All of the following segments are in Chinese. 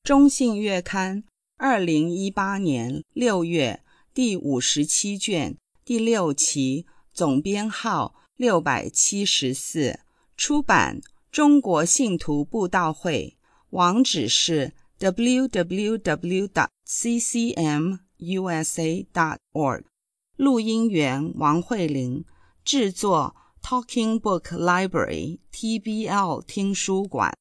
中信月刊2018年6月第57卷第6期，总编号674，出版中国信徒布道会，网址是 www.ccmusa.org， 录音员王慧玲，制作 Talking Book Library TBL 听书馆。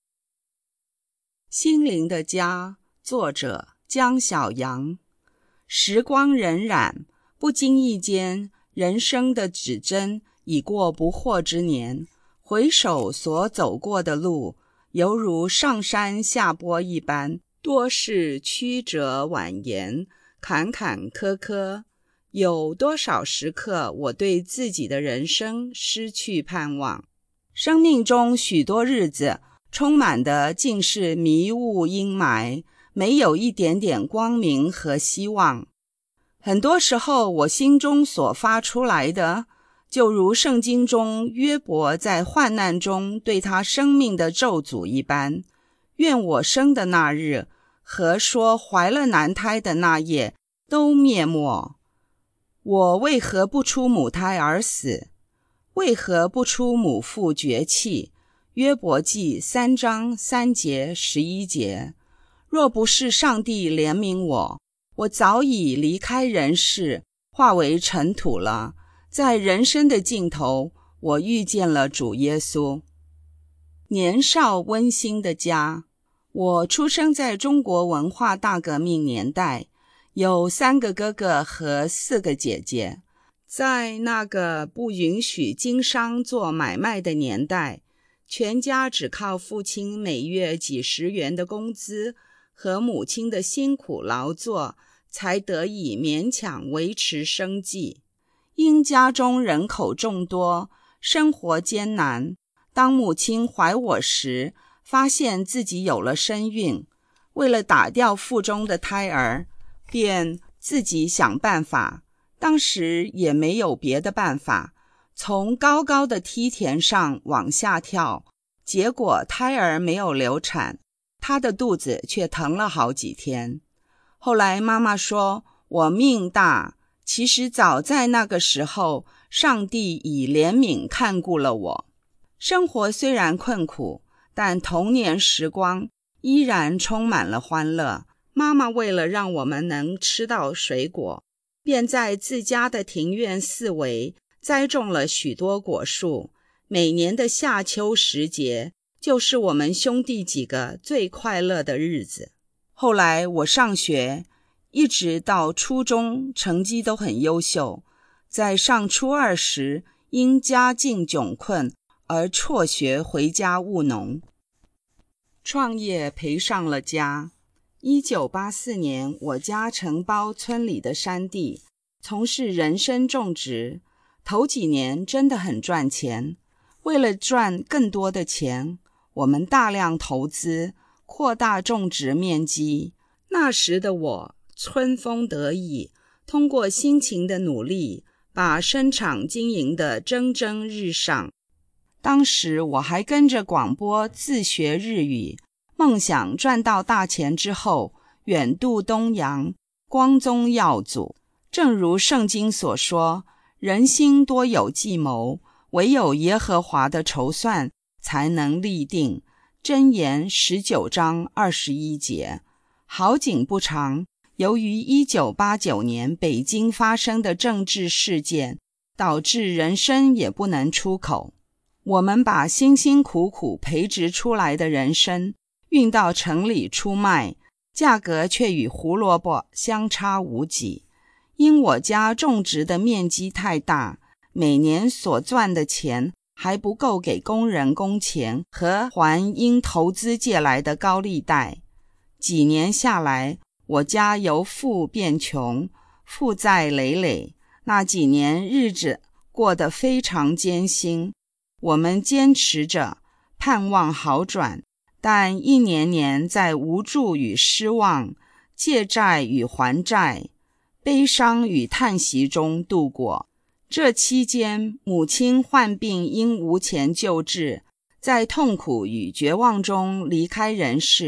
心灵的家，作者江晓阳。时光荏苒，不经意间，人生的指针已过不惑之年，回首所走过的路，犹如上山下坡一般，多是曲折蜿蜒，坎坎坷坷。有多少时刻，我对自己的人生失去盼望？生命中许多日子，充满的尽是迷雾阴霾，没有一点点光明和希望。很多时候，我心中所发出来的，就如圣经中约伯在患难中对他生命的咒诅一般：愿我生的那日和说怀了男胎的那夜都灭没。我为何不出母胎而死？为何不出母腹绝气？约伯记3章3节11节。若不是上帝怜悯我，我早已离开人世，化为尘土了。在人生的尽头，我遇见了主耶稣。年少温馨的家。我出生在中国文化大革命年代，有3个哥哥和4个姐姐。在那个不允许经商做买卖的年代，全家只靠父亲每月几十元的工资和母亲的辛苦劳作，才得以勉强维持生计。因家中人口众多，生活艰难，当母亲怀我时，发现自己有了身孕，为了打掉腹中的胎儿，便自己想办法。当时也没有别的办法，从高高的梯田上往下跳，结果胎儿没有流产，她的肚子却疼了好几天。后来妈妈说我命大，其实早在那个时候，上帝以怜悯看顾了我。生活虽然困苦，但童年时光依然充满了欢乐。妈妈为了让我们能吃到水果，便在自家的庭院四围栽种了许多果树。每年的夏秋时节，就是我们兄弟几个最快乐的日子。后来我上学，一直到初中，成绩都很优秀。在上初2时，因家境窘困而辍学回家务农。创业赔上了家。1984年，我家承包村里的山地，从事人参种植。头几年真的很赚钱。为了赚更多的钱，我们大量投资，扩大种植面积。那时的我春风得意，通过辛勤的努力，把生产经营得蒸蒸日上。当时我还跟着广播自学日语，梦想赚到大钱之后远渡东洋，光宗耀祖。正如圣经所说，人心多有计谋，唯有耶和华的筹算才能立定。箴言19章21节。好景不长，由于1989年北京发生的政治事件，导致人参也不能出口。我们把辛辛苦苦培植出来的人参运到城里出卖，价格却与胡萝卜相差无几。因我家种植的面积太大，每年所赚的钱还不够给工人工钱和还因投资借来的高利贷。几年下来，我家由富变穷，负债累累。那几年日子过得非常艰辛，我们坚持着，盼望好转，但一年年在无助与失望、借债与还债、悲伤与叹息中度过。这期间，母亲患病因无钱救治，在痛苦与绝望中离开人世，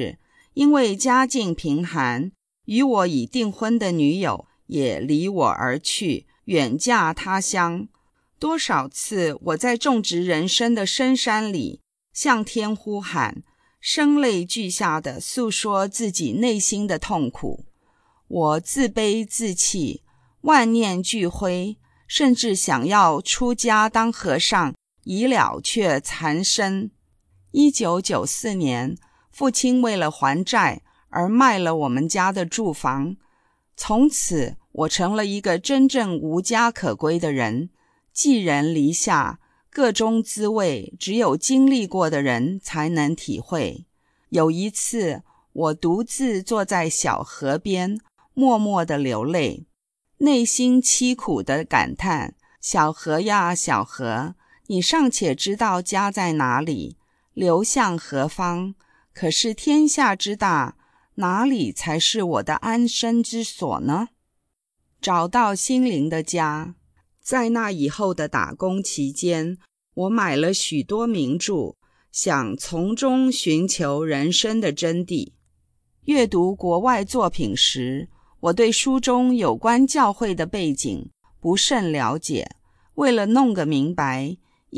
因为家境贫寒，与我已订婚的女友也离我而去，远嫁他乡。多少次我在种植人生的深山里向天呼喊，声泪俱下地诉说自己内心的痛苦。我自卑自弃，万念俱灰，甚至想要出家当和尚，以了却残生。1994年，父亲为了还债而卖了我们家的住房，从此我成了一个真正无家可归的人。寄人篱下，各种滋味只有经历过的人才能体会。有一次，我独自坐在小河边，默默地流泪，内心凄苦地感叹：小河呀，小河，你尚且知道家在哪里，流向何方？可是天下之大，哪里才是我的安身之所呢？找到心灵的家。在那以后的打工期间，我买了许多名著，想从中寻求人生的真谛。阅读国外作品时，我对书中有关教会的背景不甚了解。为了弄个明白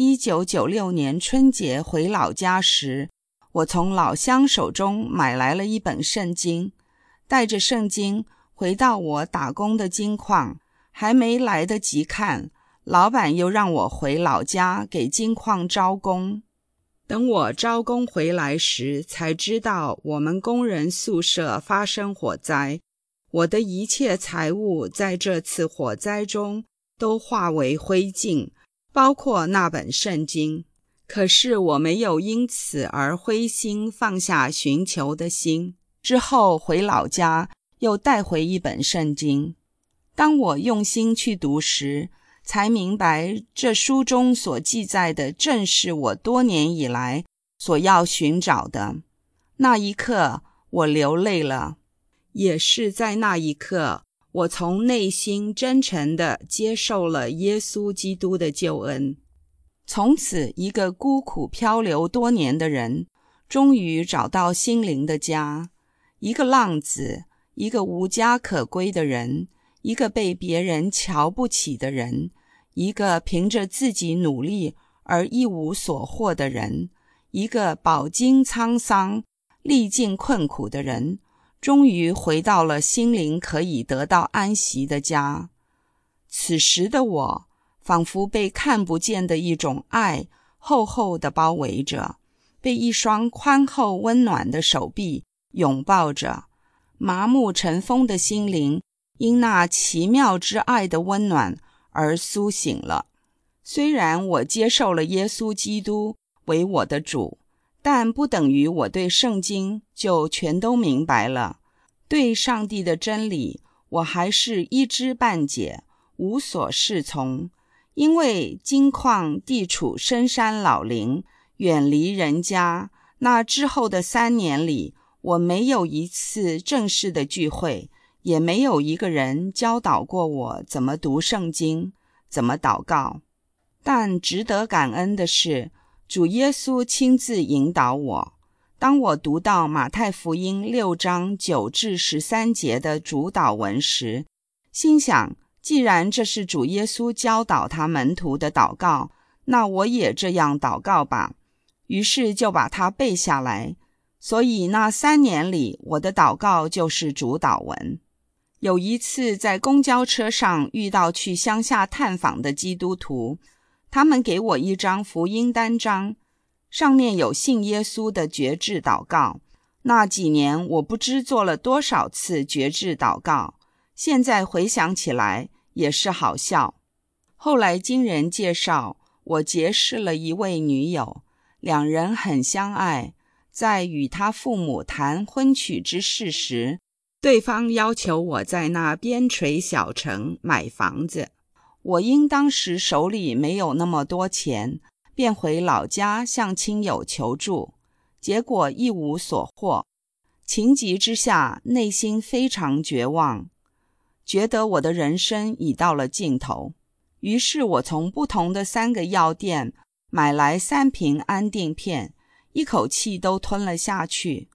，1996年春节回老家时，我从老乡手中买来了一本圣经。带着圣经回到我打工的金矿，还没来得及看，老板又让我回老家给金矿招工。等我招工回来时，才知道我们工人宿舍发生火灾，我的一切财物在这次火灾中都化为灰烬，包括那本圣经。可是我没有因此而灰心，放下寻求的心。之后回老家，又带回一本圣经。当我用心去读时，才明白这书中所记载的正是我多年以来所要寻找的。那一刻，我流泪了，也是在那一刻，我从内心真诚地接受了耶稣基督的救恩。从此，一个孤苦漂流多年的人，终于找到心灵的家。一个浪子，一个无家可归的人，一个被别人瞧不起的人，一个凭着自己努力而一无所获的人，一个饱经沧桑、历尽困苦的人，终于回到了心灵可以得到安息的家。此时的我，仿佛被看不见的一种爱厚厚地包围着，被一双宽厚温暖的手臂拥抱着。麻木尘封的心灵因那奇妙之爱的温暖而苏醒了。虽然我接受了耶稣基督为我的主，但不等于我对圣经就全都明白了。对上帝的真理，我还是一知半解，无所适从。因为金矿地处深山老林，远离人家，那之后的3年里，我没有一次正式的聚会，也没有一个人教导过我怎么读圣经，怎么祷告。但值得感恩的是，主耶稣亲自引导我。当我读到马太福音6章9至13节的主祷文时，心想，既然这是主耶稣教导他门徒的祷告，那我也这样祷告吧。于是就把它背下来。所以那3年里，我的祷告就是主祷文。有一次在公交车上遇到去乡下探访的基督徒，他们给我一张福音单张，上面有信耶稣的决志祷告。那几年我不知做了多少次决志祷告，现在回想起来也是好笑。后来经人介绍，我结识了一位女友，两人很相爱。在与他父母谈婚娶之事时，对方要求我在那边陲小城买房子。我因当时手里没有那么多钱，便回老家向亲友求助，结果一无所获。情急之下，内心非常绝望，觉得我的人生已到了尽头。于是我从不同的3个药店买来3瓶安定片，一口气都吞了下去。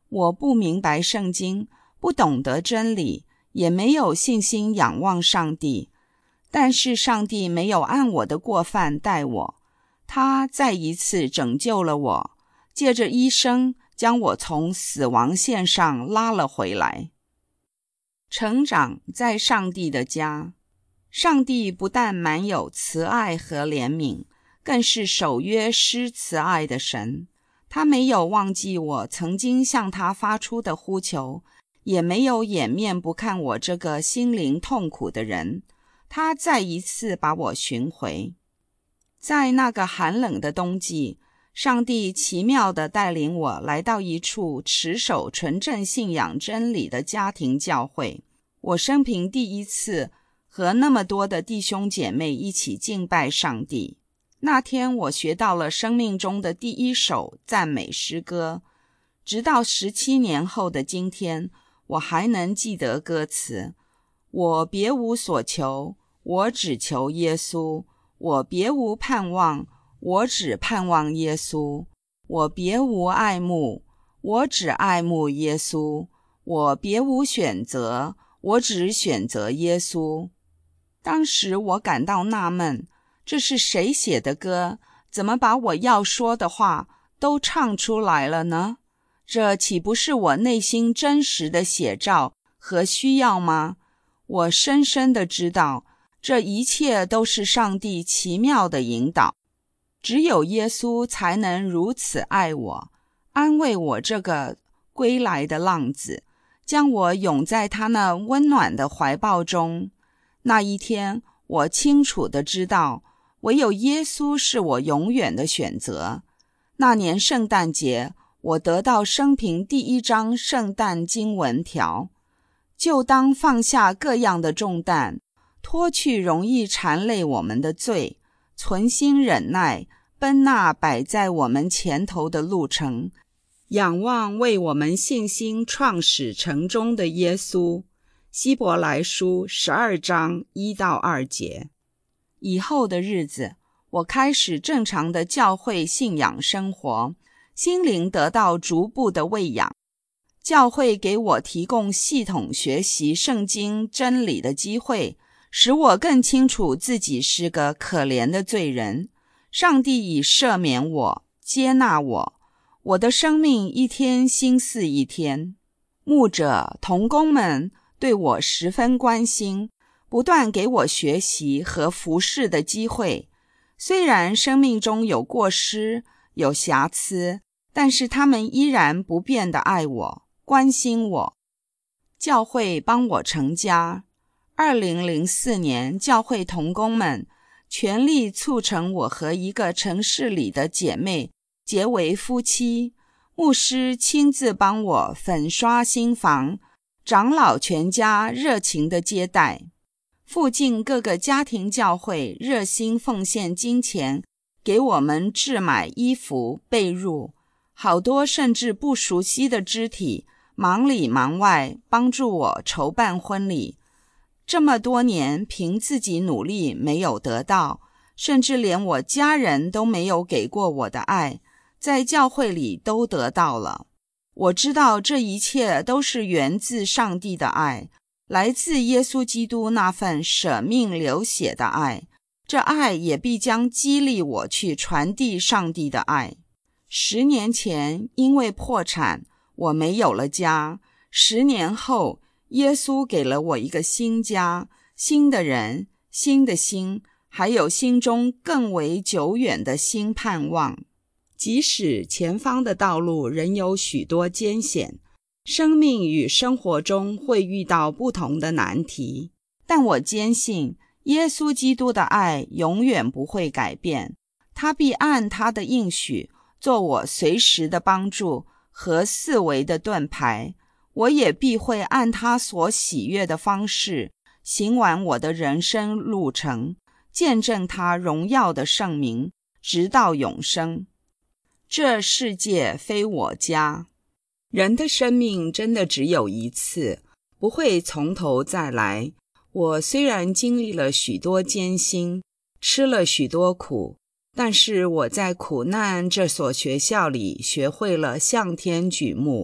我不明白圣经，不懂得真理，也没有信心仰望上帝。但是上帝没有按我的过犯待我，他再一次拯救了我，借着医生将我从死亡线上拉了回来。成长在上帝的家，上帝不但满有慈爱和怜悯，更是守约施慈爱的神。他没有忘记我曾经向他发出的呼求，也没有掩面不看我这个心灵痛苦的人。他再一次把我寻回。在那个寒冷的冬季，上帝奇妙地带领我来到一处持守纯正信仰真理的家庭教会。我生平第一次和那么多的弟兄姐妹一起敬拜上帝。那天我学到了生命中的第一首赞美诗歌，直到17年后的今天，我还能记得歌词。我别无所求，我只求耶稣。我别无盼望，我只盼望耶稣。我别无爱慕，我只爱慕耶稣。我别无选择，我只选择耶稣。当时我感到纳闷，这是谁写的歌？怎么把我要说的话都唱出来了呢？这岂不是我内心真实的写照和需要吗？我深深地知道，这一切都是上帝奇妙的引导。只有耶稣才能如此爱我，安慰我这个归来的浪子，将我拥在他那温暖的怀抱中。那一天，我清楚地知道，唯有耶稣是我永远的选择。那年圣诞节，我得到生平第一张圣诞经文条，就当放下各样的重担，脱去容易缠累我们的罪，存心忍耐，奔那摆在我们前头的路程，仰望为我们信心创始成终的耶稣。希伯来书12章1到2节。以后的日子，我开始正常的教会信仰生活，心灵得到逐步的喂养。教会给我提供系统学习圣经真理的机会，使我更清楚自己是个可怜的罪人。上帝已赦免我，接纳我，我的生命一天新似一天。牧者、同工们对我十分关心，不断给我学习和服侍的机会。虽然生命中有过失，有瑕疵，但是他们依然不变地爱我，关心我。教会帮我成家。2004年，教会同工们全力促成我和一个城市里的姐妹结为夫妻。牧师亲自帮我粉刷新房，长老全家热情的接待。附近各个家庭教会热心奉献金钱，给我们置买衣服、被褥。好多甚至不熟悉的肢体忙里忙外帮助我筹办婚礼。这么多年凭自己努力没有得到，甚至连我家人都没有给过我的爱，在教会里都得到了。我知道这一切都是源自上帝的爱，来自耶稣基督那份舍命流血的爱，这爱也必将激励我去传递上帝的爱。10年前，因为破产，我没有了家。10年后，耶稣给了我一个新家，新的人，新的心，还有心中更为久远的新盼望。即使前方的道路仍有许多艰险，生命与生活中会遇到不同的难题，但我坚信耶稣基督的爱永远不会改变，他必按他的应许做我随时的帮助和四维的盾牌，我也必会按他所喜悦的方式行完我的人生路程，见证他荣耀的圣名，直到永生。这世界非我家。人的生命真的只有一次，不会从头再来。我虽然经历了许多艰辛，吃了许多苦，但是我在苦难这所学校里学会了向天举目，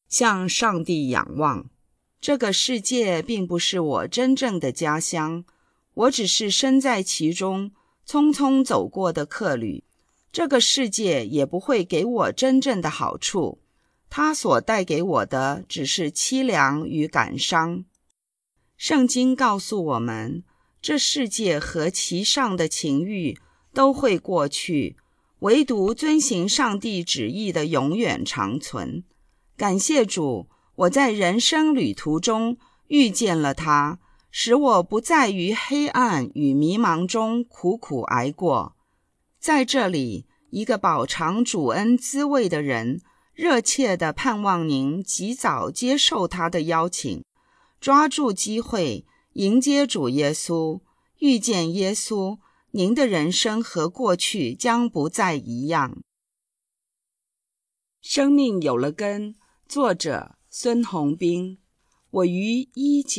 向上帝仰望。这个世界并不是我真正的家乡，我只是身在其中，匆匆走过的客旅。这个世界也不会给我真正的好处，它所带给我的只是凄凉与感伤。圣经告诉我们，这世界和其上的情欲都会过去，唯独遵行上帝旨意的永远长存。感谢主，我在人生旅途中遇见了他，使我不再于黑暗与迷茫中苦苦挨过。在这里，一个饱尝主恩滋味的人，热切地盼望您及早接受他的邀请，抓住机会，迎接主耶稣。遇见耶稣，您的人生和过去将不再一样。生命有了根，作者孙宏斌。我于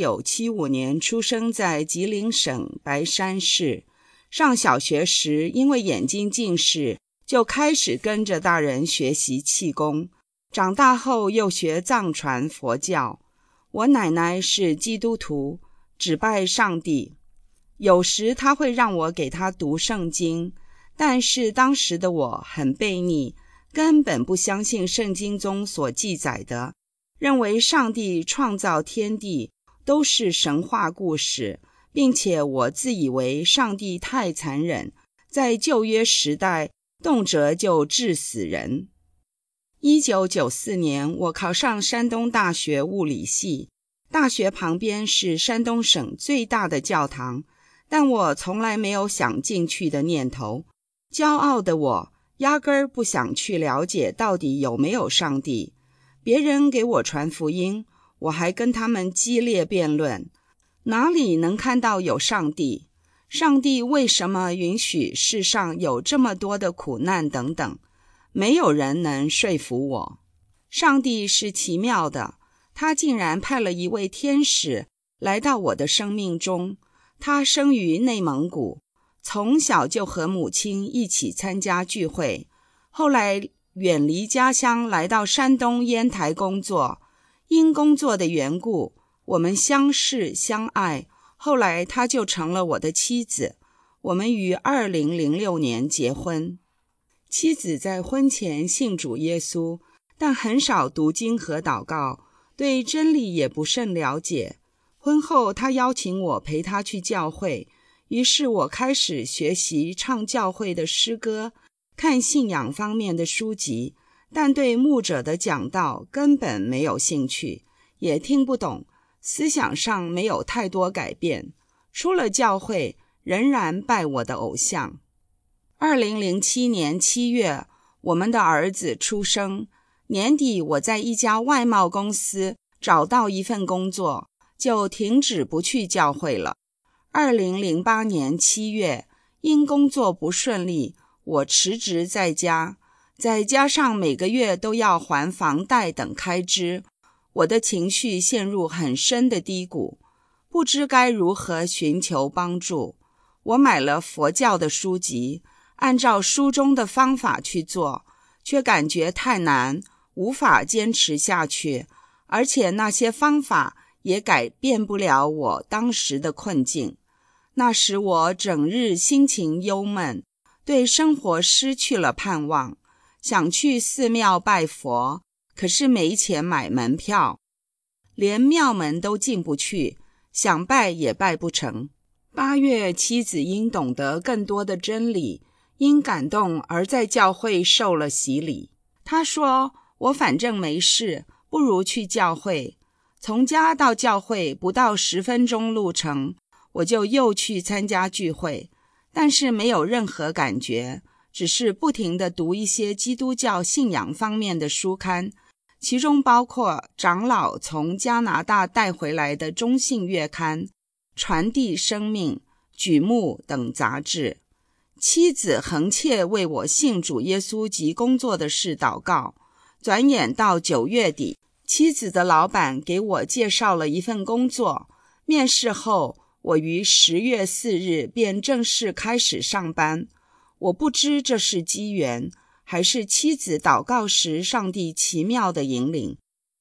1975年出生在吉林省白山市。上小学时，因为眼睛近视，就开始跟着大人学习气功。长大后又学藏传佛教。我奶奶是基督徒，只拜上帝。有时她会让我给她读圣经，但是当时的我很悖逆，根本不相信圣经中所记载的，认为上帝创造天地都是神话故事，并且我自以为上帝太残忍，在旧约时代动辄就治死人。1994年，我考上山东大学物理系，大学旁边是山东省最大的教堂，但我从来没有想进去的念头。骄傲的我压根儿不想去了解到底有没有上帝。别人给我传福音，我还跟他们激烈辩论，哪里能看到有上帝？上帝为什么允许世上有这么多的苦难等等，没有人能说服我。上帝是奇妙的，他竟然派了一位天使来到我的生命中。他生于内蒙古，从小就和母亲一起参加聚会，后来远离家乡来到山东烟台工作。因工作的缘故，我们相识相爱，后来她就成了我的妻子。我们于2006年结婚。妻子在婚前信主耶稣，但很少读经和祷告，对真理也不甚了解。婚后她邀请我陪她去教会，于是我开始学习唱教会的诗歌，看信仰方面的书籍，但对牧者的讲道根本没有兴趣，也听不懂，思想上没有太多改变。出了教会，仍然拜我的偶像。2007年7月，我们的儿子出生。年底，我在一家外贸公司找到一份工作，就停止不去教会了。2008年7月，因工作不顺利，我辞职在家，再加上每个月都要还房贷等开支，我的情绪陷入很深的低谷，不知该如何寻求帮助。我买了佛教的书籍，按照书中的方法去做，却感觉太难，无法坚持下去，而且那些方法也改变不了我当时的困境。那时我整日心情忧闷，对生活失去了盼望，想去寺庙拜佛，可是没钱买门票，连庙门都进不去，想拜也拜不成。8月，妻子因懂得更多的真理，因感动而在教会受了洗礼。她说，我反正没事，不如去教会。从家到教会不到10分钟路程，我就又去参加聚会，但是没有任何感觉，只是不停地读一些基督教信仰方面的书刊，其中包括长老从加拿大带回来的中信月刊、传递生命、举目等杂志。妻子恒切为我信主耶稣及工作的事祷告。转眼到9月底，妻子的老板给我介绍了一份工作，面试后，我于10月4日便正式开始上班。我不知这是机缘，还是妻子祷告时上帝奇妙的引领，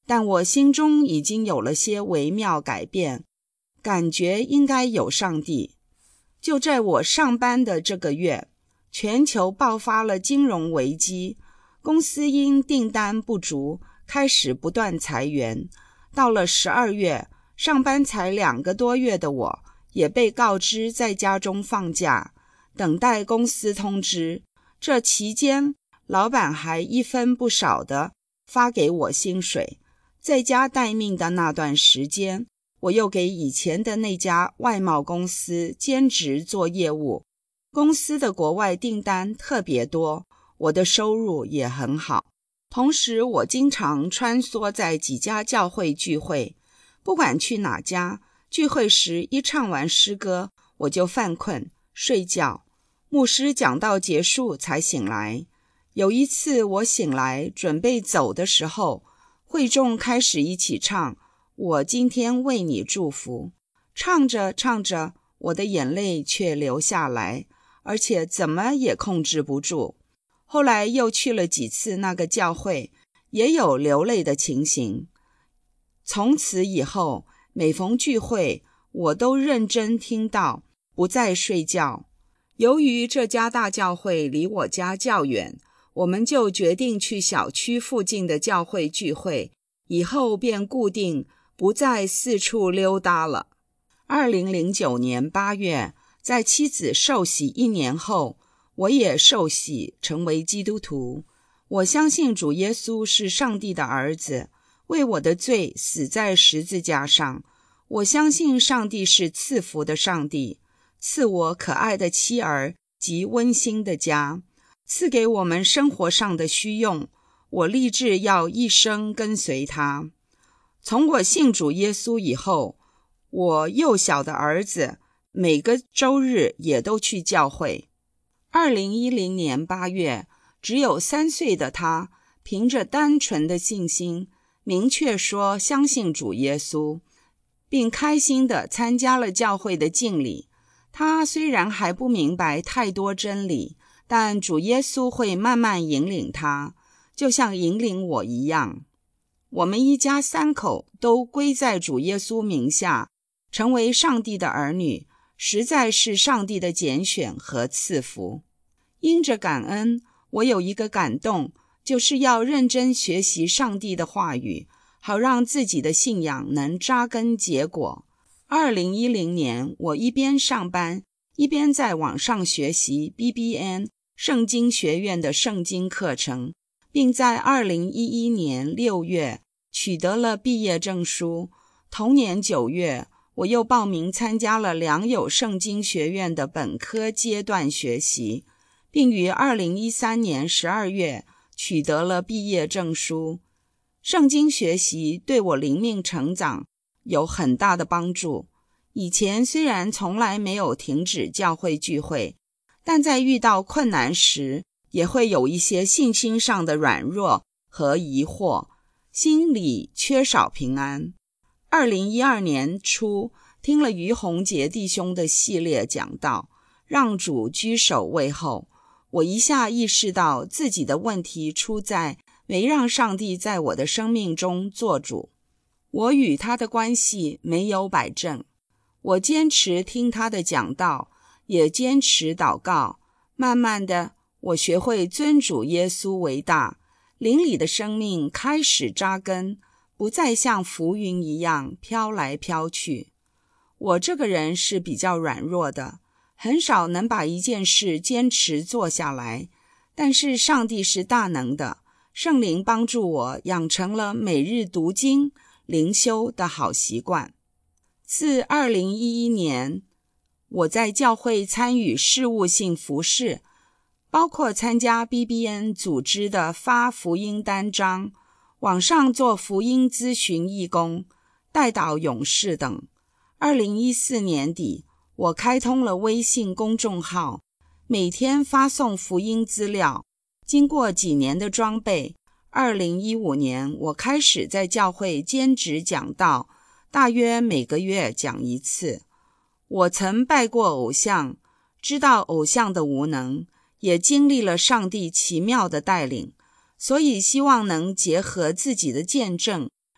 但我心中已经有了些微妙改变，感觉应该有上帝。就在我上班的这个月，全球爆发了金融危机，公司因订单不足开始不断裁员。到了12月，上班才2个多月的我也被告知在家中放假，等待公司通知。这期间，老板还一分不少的发给我薪水。在家待命的那段时间，我又给以前的那家外贸公司兼职做业务。公司的国外订单特别多，我的收入也很好。同时，我经常穿梭在几家教会聚会，不管去哪家，聚会时一唱完诗歌，我就犯困睡觉，牧师讲道结束才醒来。有一次我醒来准备走的时候，会众开始一起唱我今天为你祝福，唱着唱着，我的眼泪却流下来，而且怎么也控制不住。后来又去了几次那个教会，也有流泪的情形。从此以后，每逢聚会，我都认真听道，不再睡觉。由于这家大教会离我家较远，我们就决定去小区附近的教会聚会，以后便固定不再四处溜达了。2009年8月，在妻子受洗1年后，我也受洗成为基督徒。我相信主耶稣是上帝的儿子，为我的罪死在十字架上。我相信上帝是赐福的上帝，赐我可爱的妻儿及温馨的家，赐给我们生活上的需用。我立志要一生跟随他。从我信主耶稣以后，我幼小的儿子每个周日也都去教会。2010年8月，只有3岁的他，凭着单纯的信心，明确说相信主耶稣，并开心地参加了教会的敬礼。他虽然还不明白太多真理，但主耶稣会慢慢引领他，就像引领我一样。我们一家3口都归在主耶稣名下，成为上帝的儿女，实在是上帝的拣选和赐福。因着感恩，我有一个感动，就是要认真学习上帝的话语，好让自己的信仰能扎根结果。2010年，我一边上班，一边在网上学习 BBN 圣经学院的圣经课程，并在2011年6月取得了毕业证书。同年9月，我又报名参加了良友圣经学院的本科阶段学习，并于2013年12月取得了毕业证书。圣经学习对我灵命成长有很大的帮助。以前虽然从来没有停止教会聚会，但在遇到困难时，也会有一些信心上的软弱和疑惑，心里缺少平安。2012年初，听了于洪杰弟兄的系列讲道，让主居首位后，我一下意识到自己的问题出在没让上帝在我的生命中做主。我与他的关系没有摆正，我坚持听他的讲道，也坚持祷告。慢慢的，我学会尊主耶稣为大，灵里的生命开始扎根，不再像浮云一样飘来飘去。我这个人是比较软弱的，很少能把一件事坚持做下来，但是上帝是大能的，圣灵帮助我养成了每日读经、灵修的好习惯。自2011年，我在教会参与事务性服事，包括参加 BBN 组织的发福音单张，网上做福音咨询义工，代祷勇士等。2014年底，我开通了微信公众号，每天发送福音资料。经过几年的装备，2015年我开始在教会兼职讲道，大约每个月讲1次。我曾拜过偶像，知道偶像的无能，也经历了上帝奇妙的带领，所以希望能结合自己的见证，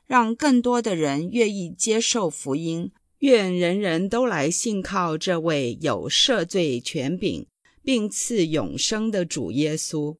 让更多的人愿意接受福音。愿人人都来信靠这位有赦罪权柄并赐永生的主耶稣。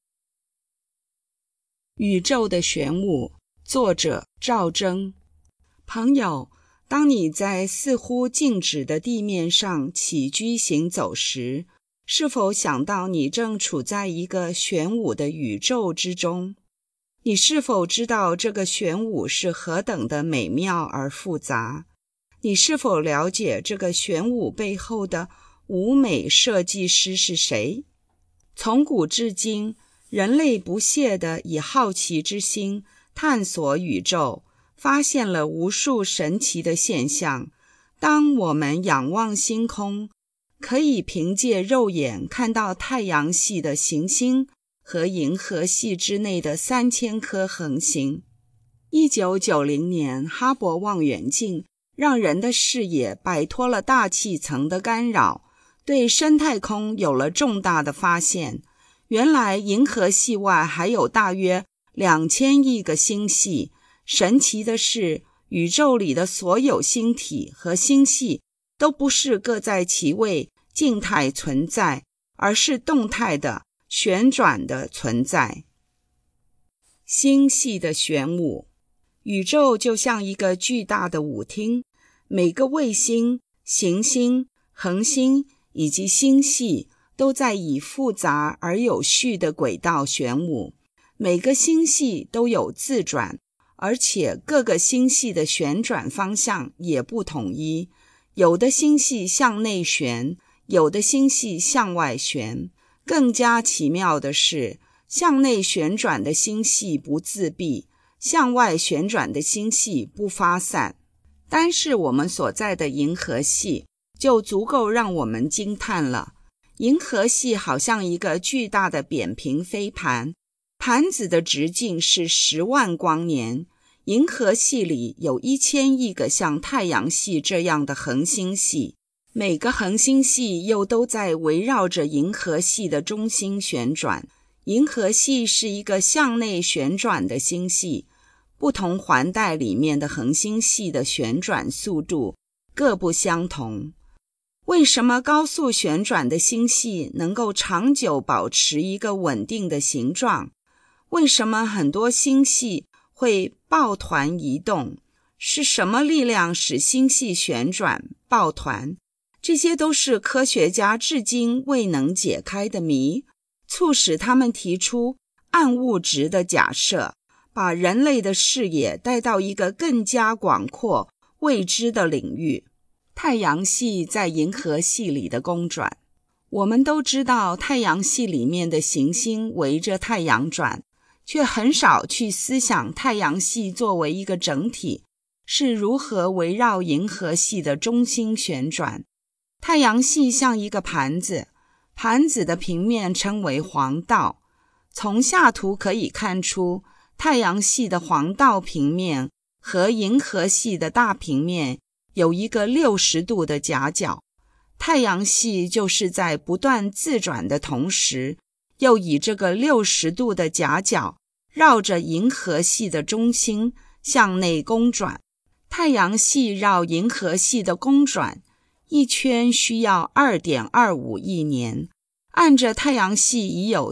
宇宙的玄武，作者赵征。朋友，当你在似乎静止的地面上起居行走时，是否想到你正处在一个玄武的宇宙之中？你是否知道这个玄武是何等的美妙而复杂？你是否了解这个玄武背后的舞美设计师是谁？从古至今，人类不懈地以好奇之心探索宇宙，发现了无数神奇的现象。当我们仰望星空，可以凭借肉眼看到太阳系的行星和银河系之内的3000颗恒星。1990年，哈勃望远镜让人的视野摆脱了大气层的干扰，对深太空有了重大的发现。原来银河系外还有大约2000亿个星系。神奇的是，宇宙里的所有星体和星系都不是各在其位静态存在，而是动态的旋转的存在。星系的玄武。宇宙就像一个巨大的舞厅，每个卫星、行星、恒星以及星系都在以复杂而有序的轨道旋舞。每个星系都有自转，而且各个星系的旋转方向也不统一，有的星系向内旋，有的星系向外旋。更加奇妙的是，向内旋转的星系不自闭，向外旋转的星系不发散。单是我们所在的银河系就足够让我们惊叹了。银河系好像一个巨大的扁平飞盘，盘子的直径是10万光年。银河系里有1000亿个像太阳系这样的恒星系，每个恒星系又都在围绕着银河系的中心旋转。银河系是一个向内旋转的星系，不同环带里面的恒星系的旋转速度各不相同。为什么高速旋转的星系能够长久保持一个稳定的形状？为什么很多星系会抱团移动？是什么力量使星系旋转、抱团？这些都是科学家至今未能解开的谜，促使他们提出暗物质的假设，把人类的视野带到一个更加广阔、未知的领域。太阳系在银河系里的公转。我们都知道太阳系里面的行星围着太阳转，却很少去思想太阳系作为一个整体是如何围绕银河系的中心旋转。太阳系像一个盘子，盘子的平面称为黄道。从下图可以看出，太阳系的黄道平面和银河系的大平面有一个60度的夹角。太阳系就是在不断自转的同时，又以这个60度的夹角绕着银河系的中心向内公转。太阳系绕银河系的公转一圈需要 2.25 亿年，按着太阳系已有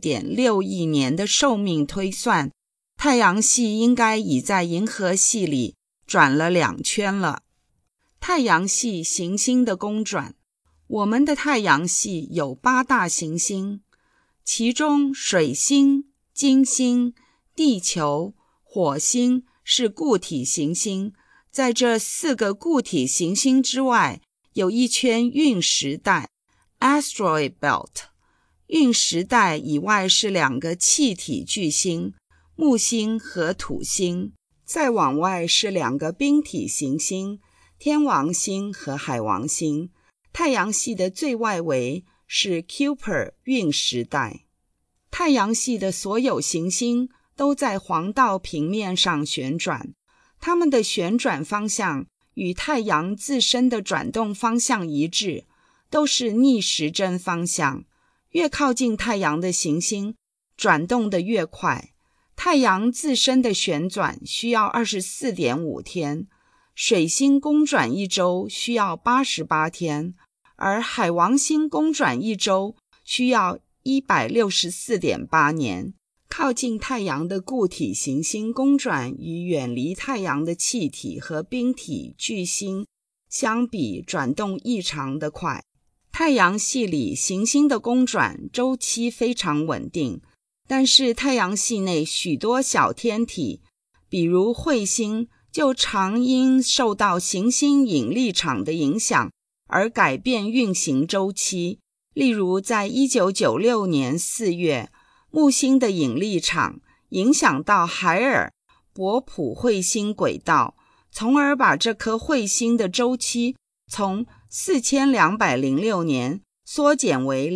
4.6 亿年的寿命推算，太阳系应该已在银河系里转了2圈了。太阳系行星的公转。我们的太阳系有8大行星，其中水星、金星、地球、火星是固体行星。在这4个固体行星之外，有一圈陨石带 Asteroid Belt。 陨石带以外是2个气体巨星，木星和土星。再往外是2个冰体行星，天王星和海王星。太阳系的最外围是 Kuiper 陨石带。太阳系的所有行星都在黄道平面上旋转，它们的旋转方向与太阳自身的转动方向一致，都是逆时针方向。越靠近太阳的行星转动得越快。 太阳自身的旋转需要 24.5 天，水星公转一周需要88天，而海王星公转一周需要 164.8 年。靠近太阳的固体行星公转与远离太阳的气体和冰体巨星相比，转动异常的快。太阳系里行星的公转周期非常稳定，但是太阳系内许多小天体，比如彗星，就常因受到行星引力场的影响而改变运行周期。例如在1996年4月，木星的引力场影响到海尔伯普彗星轨道，从而把这颗彗星的周期从4206年缩减为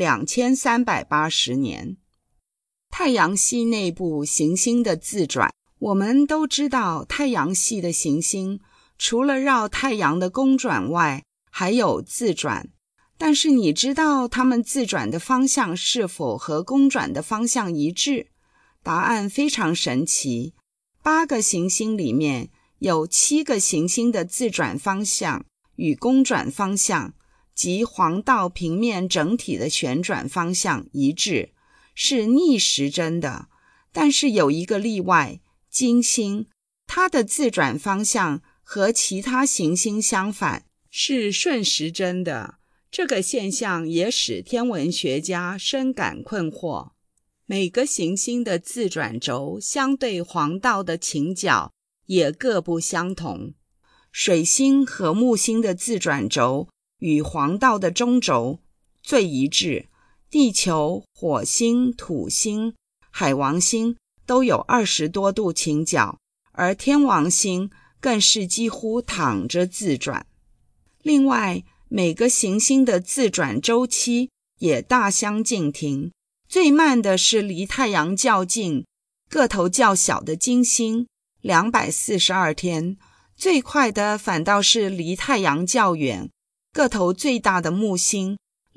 2380年。太阳系内部行星的自转，我们都知道太阳系的行星除了绕太阳的公转外，还有自转。但是你知道它们自转的方向是否和公转的方向一致？答案非常神奇。8个行星里面有7个行星的自转方向与公转方向及黄道平面整体的旋转方向一致，是逆时针的。但是有一个例外，金星，它的自转方向和其他行星相反，是顺时针的。这个现象也使天文学家深感困惑。每个行星的自转轴相对黄道的倾角也各不相同。水星和木星的自转轴与黄道的中轴最一致，地球、火星、土星、海王星都有20多度倾角，而天王星更是几乎躺着自转。另外，每个行星的自转周期也大相径庭，最慢的是离太阳较近、个头较小的金星242天，最快的反倒是离太阳较远、个头最大的木星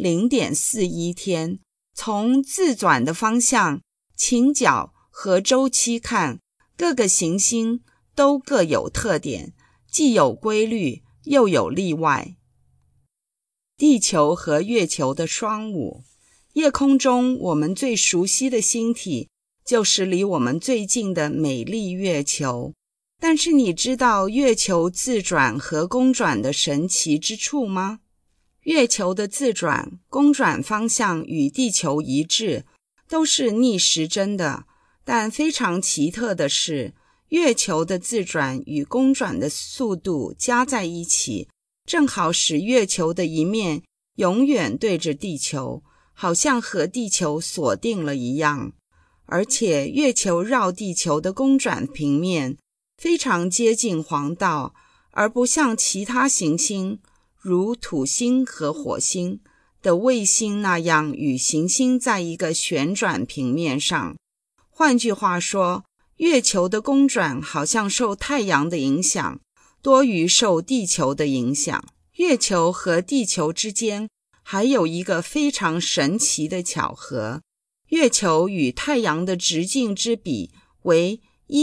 0.41 天。从自转的方向、倾角和周期看，各个行星都各有特点，既有规律又有例外。地球和月球的双舞，夜空中我们最熟悉的星体就是离我们最近的美丽月球。但是你知道月球自转和公转的神奇之处吗？月球的自转、公转方向与地球一致，都是逆时针的，但非常奇特的是，月球的自转与公转的速度加在一起，正好使月球的一面永远对着地球，好像和地球锁定了一样。而且月球绕地球的公转平面非常接近黄道，而不像其他行星如土星和火星的卫星那样与行星在一个旋转平面上。换句话说，月球的公转好像受太阳的影响多于受地球的影响。月球和地球之间还有一个非常神奇的巧合，月球与太阳的直径之比为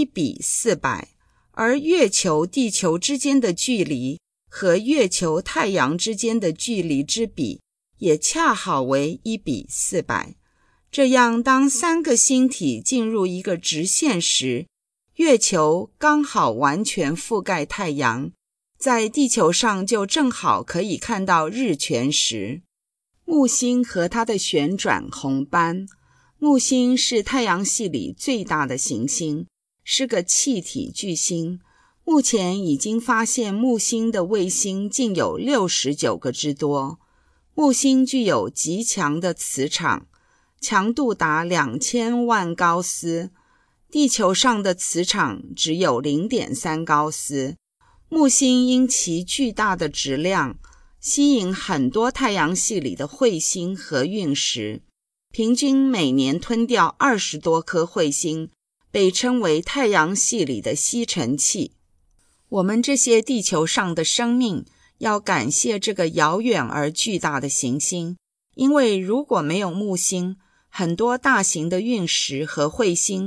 1:400，而月球地球之间的距离和月球太阳之间的距离之比也恰好为1:400。这样当3个星体进入一个直线时，月球刚好完全覆盖太阳，在地球上就正好可以看到日全食。木星和它的旋转红斑。木星是太阳系里最大的行星，是个气体巨星。目前已经发现木星的卫星竟有69个之多。木星具有极强的磁场，强度达2000万高斯，地球上的磁场只有 0.3 高斯。木星因其巨大的质量，吸引很多太阳系里的彗星和陨石，平均每年吞掉20多颗彗星，被称为太阳系里的吸尘器。我们这些地球上的生命要感谢这个遥远而巨大的行星，因为如果没有木星，很多大型的陨石和彗星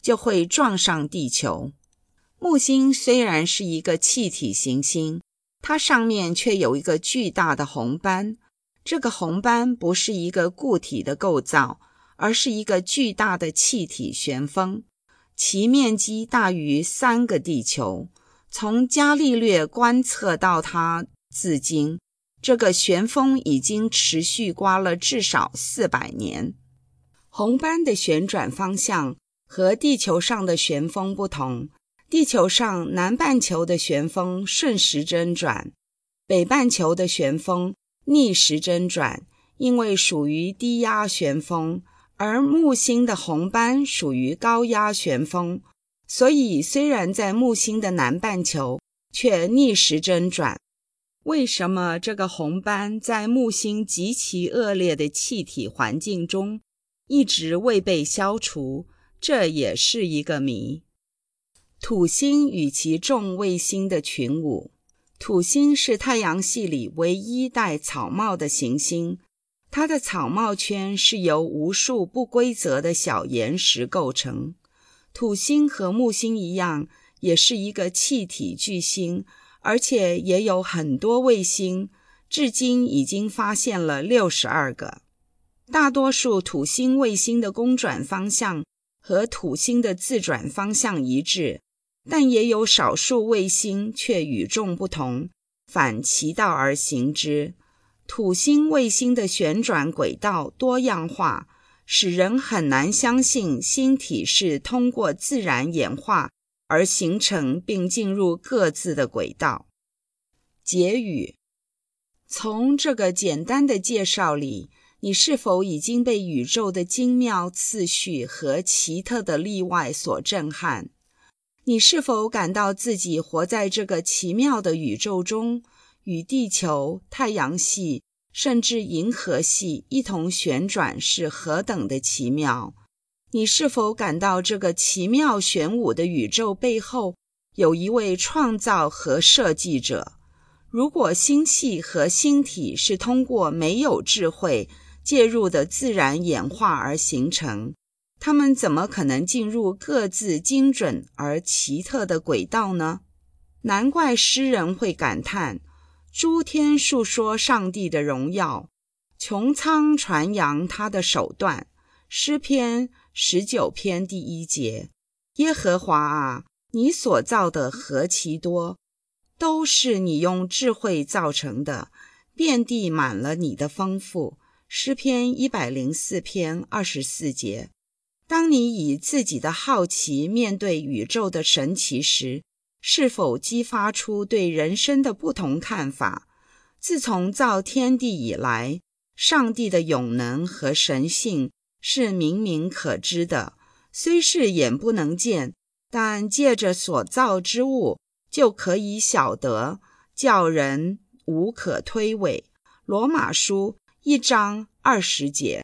就会撞上地球。木星虽然是一个气体行星，它上面却有一个巨大的红斑。这个红斑不是一个固体的构造，而是一个巨大的气体旋风，其面积大于3个地球。从伽利略观测到它至今，这个旋风已经持续刮了至少400年。红斑的旋转方向和地球上的旋风不同，地球上南半球的旋风顺时针转，北半球的旋风逆时针转，因为属于低压旋风，而木星的红斑属于高压旋风，所以虽然在木星的南半球，却逆时针转。为什么这个红斑在木星极其恶劣的气体环境中一直未被消除？这也是一个谜。土星与其众卫星的群舞。土星是太阳系里唯一带草帽的行星，它的草帽圈是由无数不规则的小岩石构成。土星和木星一样，也是一个气体巨星，而且也有很多卫星，至今已经发现了62个。大多数土星卫星的公转方向和土星的自转方向一致，但也有少数卫星却与众不同，反其道而行之。土星卫星的旋转轨道多样化，使人很难相信星体是通过自然演化而形成并进入各自的轨道。结语：从这个简单的介绍里，你是否已经被宇宙的精妙次序和奇特的例外所震撼？你是否感到自己活在这个奇妙的宇宙中，与地球、太阳系，甚至银河系一同旋转是何等的奇妙？你是否感到这个奇妙旋舞的宇宙背后有一位创造和设计者？如果星系和星体是通过没有智慧介入的自然演化而形成，它们怎么可能进入各自精准而奇特的轨道呢？难怪诗人会感叹：诸天述说上帝的荣耀，穹苍传扬他的手段。诗篇19篇第1节：耶和华啊，你所造的何其多，都是你用智慧造成的，遍地满了你的丰富。诗篇104篇24节。当你以自己的好奇面对宇宙的神奇时，是否激发出对人生的不同看法？自从造天地以来，上帝的永能和神性是明明可知的，虽是眼不能见，但借着所造之物就可以晓得，叫人无可推诿。罗马书1章20节。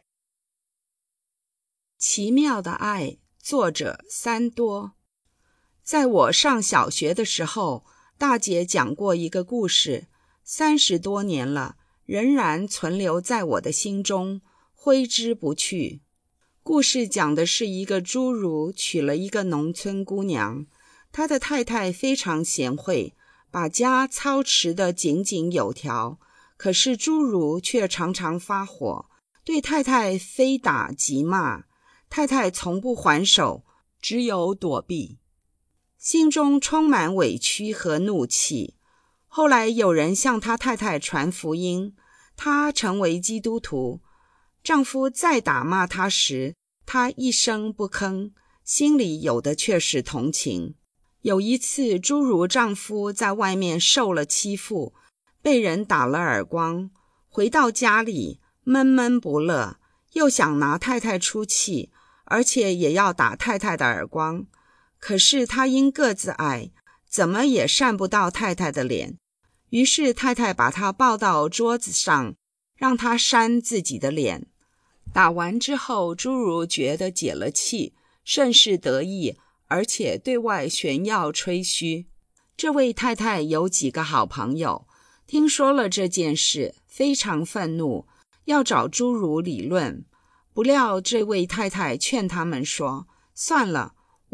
奇妙的爱，作者三多。在我上小学的时候，大姐讲过一个故事，30多年了，仍然存留在我的心中，挥之不去。故事讲的是一个侏儒娶了一个农村姑娘，他的太太非常贤惠，把家操持得井井有条，可是侏儒却常常发火，对太太非打即骂。太太从不还手，只有躲避，心中充满委屈和怒气。后来有人向他太太传福音，她成为基督徒。丈夫再打骂她时，她一声不吭，心里有的却是同情。有一次，侏儒丈夫在外面受了欺负，被人打了耳光，回到家里闷闷不乐，又想拿太太出气，而且也要打太太的耳光。可是他因个子矮，怎么也扇不到太太的脸。于是太太把他抱到桌子上，让他扇自己的脸。打完之后，侏儒觉得解了气，甚是得意，而且对外炫耀吹嘘。这位太太有几个好朋友，听说了这件事，非常愤怒，要找侏儒理论。不料这位太太劝他们说，算了，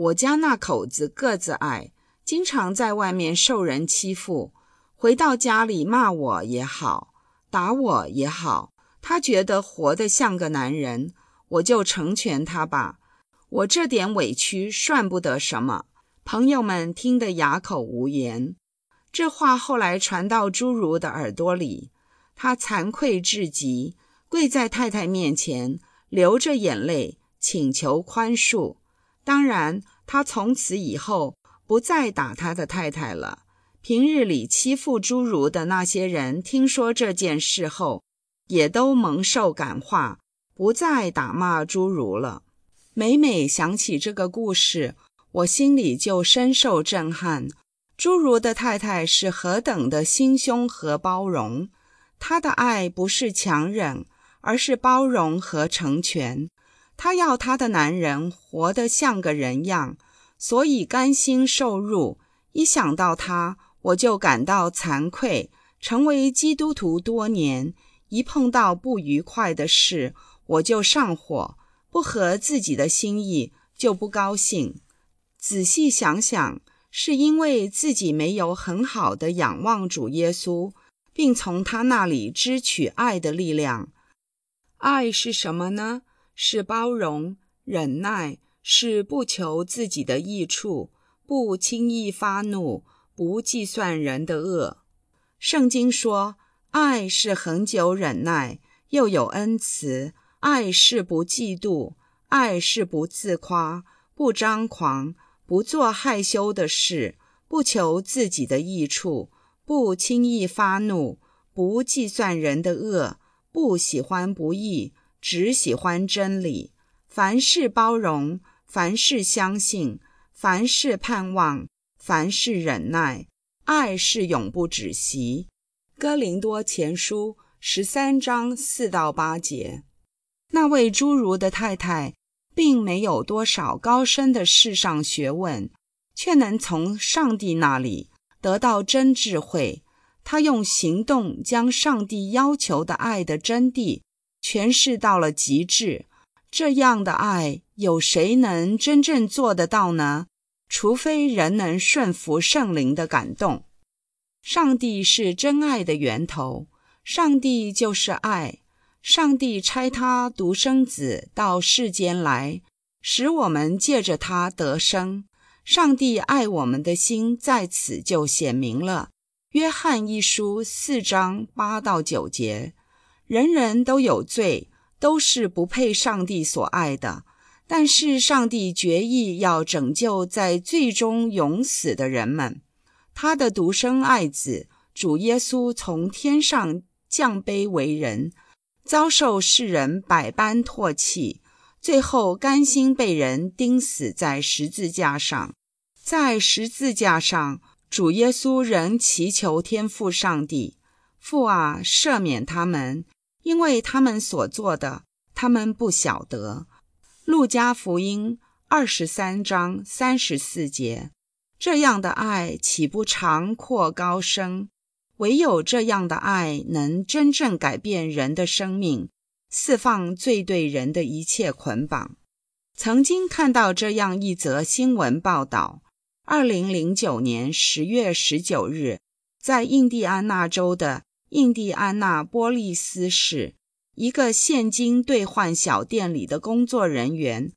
我家那口子个子矮，经常在外面受人欺负，回到家里骂我也好，打我也好，他觉得活得像个男人，我就成全他吧。我这点委屈算不得什么。朋友们听得哑口无言。这话后来传到侏儒的耳朵里，他惭愧至极，跪在太太面前，流着眼泪请求宽恕。当然，他从此以后不再打他的太太了。平日里欺负侏儒的那些人听说这件事后，也都蒙受感化，不再打骂侏儒了。每每想起这个故事，我心里就深受震撼。侏儒的太太是何等的心胸和包容，她的爱不是强忍，而是包容和成全。她要她的男人活得像个人样，所以甘心受辱。一想到他，我就感到惭愧。成为基督徒多年，一碰到不愉快的事，我就上火，不合自己的心意就不高兴。仔细想想，是因为自己没有很好的仰望主耶稣，并从他那里支取爱的力量。爱是什么呢？是包容、忍耐，是不求自己的益处，不轻易发怒，不计算人的恶。圣经说，爱是恒久忍耐，又有恩慈；爱是不嫉妒，爱是不自夸，不张狂，不做害羞的事，不求自己的益处，不轻易发怒，不计算人的恶，不喜欢不义，只喜欢真理。凡事包容，凡事相信，凡事盼望，凡事忍耐。爱是永不止息。哥林多前书13章4到8节。那位侏儒的太太并没有多少高深的世上学问，却能从上帝那里得到真智慧。她用行动将上帝要求的爱的真谛诠释到了极致。这样的爱，有谁能真正做得到呢？除非人能顺服圣灵的感动。上帝是真爱的源头，上帝就是爱。上帝差他独生子到世间来，使我们借着他得生。上帝爱我们的心在此就显明了。约翰一书4章8到9节。人人都有罪，都是不配上帝所爱的，但是上帝决意要拯救在罪中永死的人们。他的独生爱子主耶稣从天上降卑为人，遭受世人百般唾弃，最后甘心被人钉死在十字架上。在十字架上，主耶稣仍祈求天父上帝，父啊，赦免他们，因为他们所做的，他们不晓得。路加福音23章34节。这样的爱岂不长阔高深？唯有这样的爱能真正改变人的生命，释放罪对人的一切捆绑。曾经看到这样一则新闻报道，2009年10月19日，在印第安纳州的印第安纳波利斯市，一个现金兑换小店里的工作人员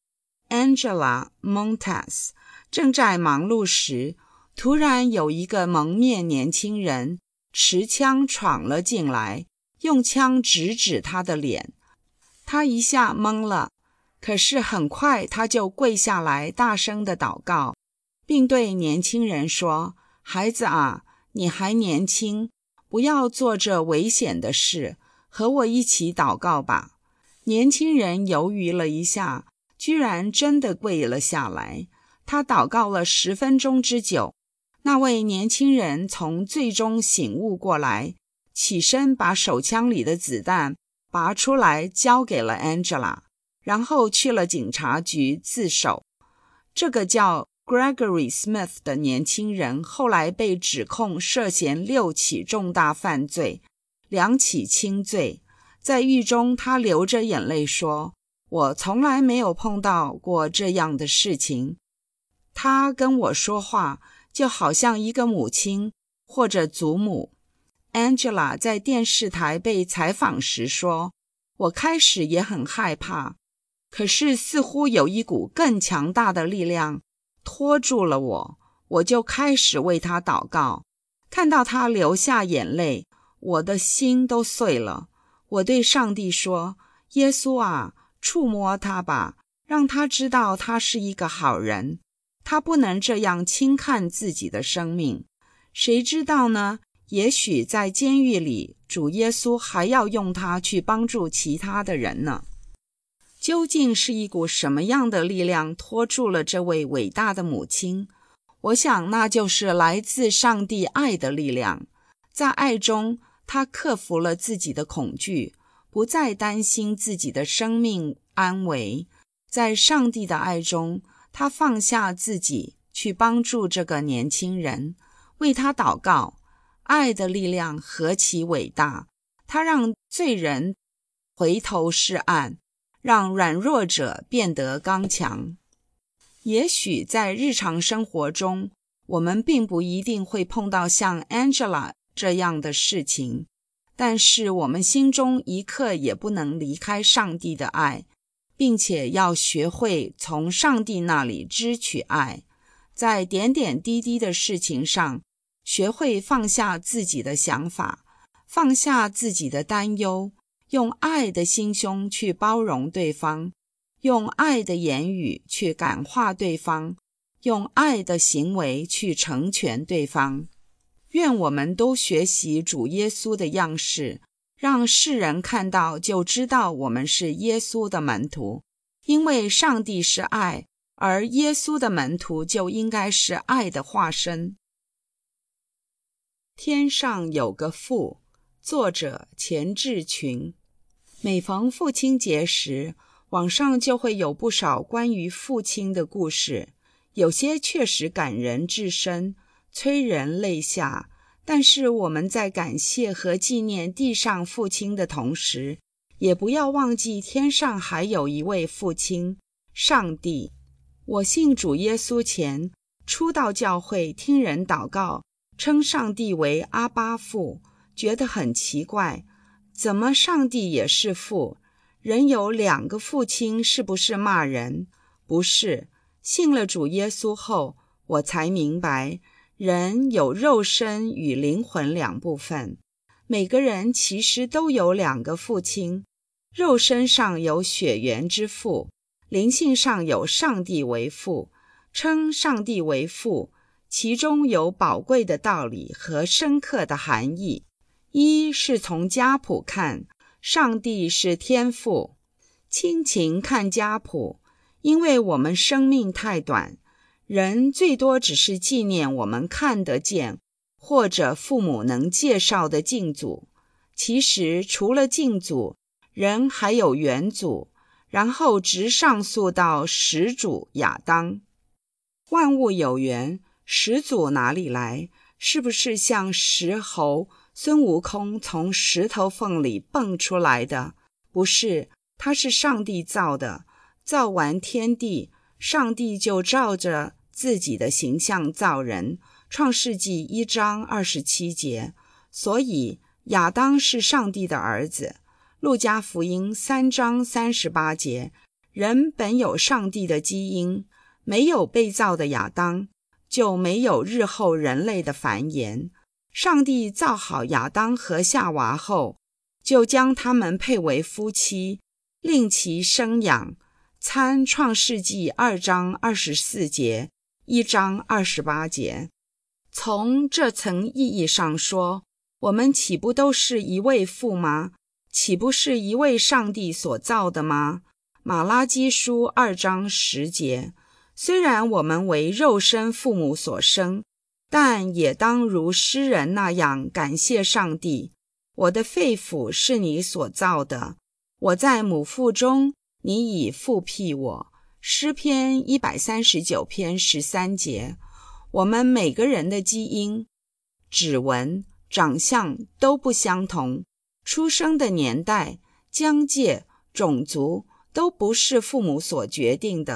Angela Montes 正在忙碌时，突然有一个蒙面年轻人持枪闯了进来，用枪直指他的脸。他一下懵了，可是很快他就跪下来大声地祷告，并对年轻人说，孩子啊，你还年轻，不要做这危险的事，和我一起祷告吧。年轻人犹豫了一下，居然真的跪了下来。他祷告了10分钟之久，那位年轻人从罪中醒悟过来，起身把手枪里的子弹拔出来交给了 Angela， 然后去了警察局自首。这个叫 Gregory Smith 的年轻人后来被指控涉嫌6起重大犯罪，2起轻罪。在狱中，他流着眼泪说，我从来没有碰到过这样的事情。 他跟我说话就好像一个母亲或者祖母。Angela 在电视台被采访时说，我开始也很害怕，可是似乎有一股更强大的力量拖住了我，我就开始为他祷告。看到他流下眼泪，我的心都碎了。我对上帝说，耶稣啊，触摸他吧，让他知道他是一个好人，他不能这样轻看自己的生命。谁知道呢？也许在监狱里，主耶稣还要用他去帮助其他的人呢。究竟是一股什么样的力量拖住了这位伟大的母亲？我想那就是来自上帝爱的力量。在爱中，他克服了自己的恐惧，不再担心自己的生命安危。在上帝的爱中，他放下自己，去帮助这个年轻人，为他祷告。爱的力量何其伟大！它让罪人回头是岸，让软弱者变得刚强。也许在日常生活中，我们并不一定会碰到像 Angela 这样的事情，但是我们心中一刻也不能离开上帝的爱，并且要学会从上帝那里支取爱，在点点滴滴的事情上学会放下自己的想法，放下自己的担忧，用爱的心胸去包容对方，用爱的言语去感化对方，用爱的行为去成全对方。愿我们都学习主耶稣的样式，让世人看到就知道我们是耶稣的门徒，因为上帝是爱，而耶稣的门徒就应该是爱的化身。天上有个父，作者钱志群。每逢父亲节时，网上就会有不少关于父亲的故事，有些确实感人至深，催人泪下。但是我们在感谢和纪念地上父亲的同时，也不要忘记天上还有一位父亲，上帝。我信主耶稣前，初到教会听人祷告，称上帝为阿爸父，觉得很奇怪，怎么上帝也是父？人有两个父亲，是不是骂人？不是，信了主耶稣后，我才明白，人有肉身与灵魂两部分，每个人其实都有两个父亲，肉身上有血缘之父，灵性上有上帝为父，称上帝为父，其中有宝贵的道理和深刻的含义。一是从家谱看，上帝是天父。亲情看家谱，因为我们生命太短，人最多只是纪念我们看得见，或者父母能介绍的近祖。其实除了近祖，人还有远祖，然后直上溯到始祖亚当。万物有源，始祖哪里来？是不是像石猴孙悟空从石头缝里蹦出来的？不是，他是上帝造的。造完天地，上帝就照着自己的形象造人，创世纪1章27节。所以亚当是上帝的儿子。路加福音3章38节，人本有上帝的基因，没有被造的亚当，就没有日后人类的繁衍。上帝造好亚当和夏娃后，就将他们配为夫妻，令其生养。参创世纪2章24节，1章28节。从这层意义上说，我们岂不都是一位父吗？岂不是一位上帝所造的吗？马拉基书2章10节。虽然我们为肉身父母所生，但也当如诗人那样感谢上帝。我的肺腑是你所造的，我在母腹中，你已复辟我。诗篇139篇13节。我们每个人的基因、指纹、长相都不相同，出生的年代、疆界、种族都不是父母所决定的，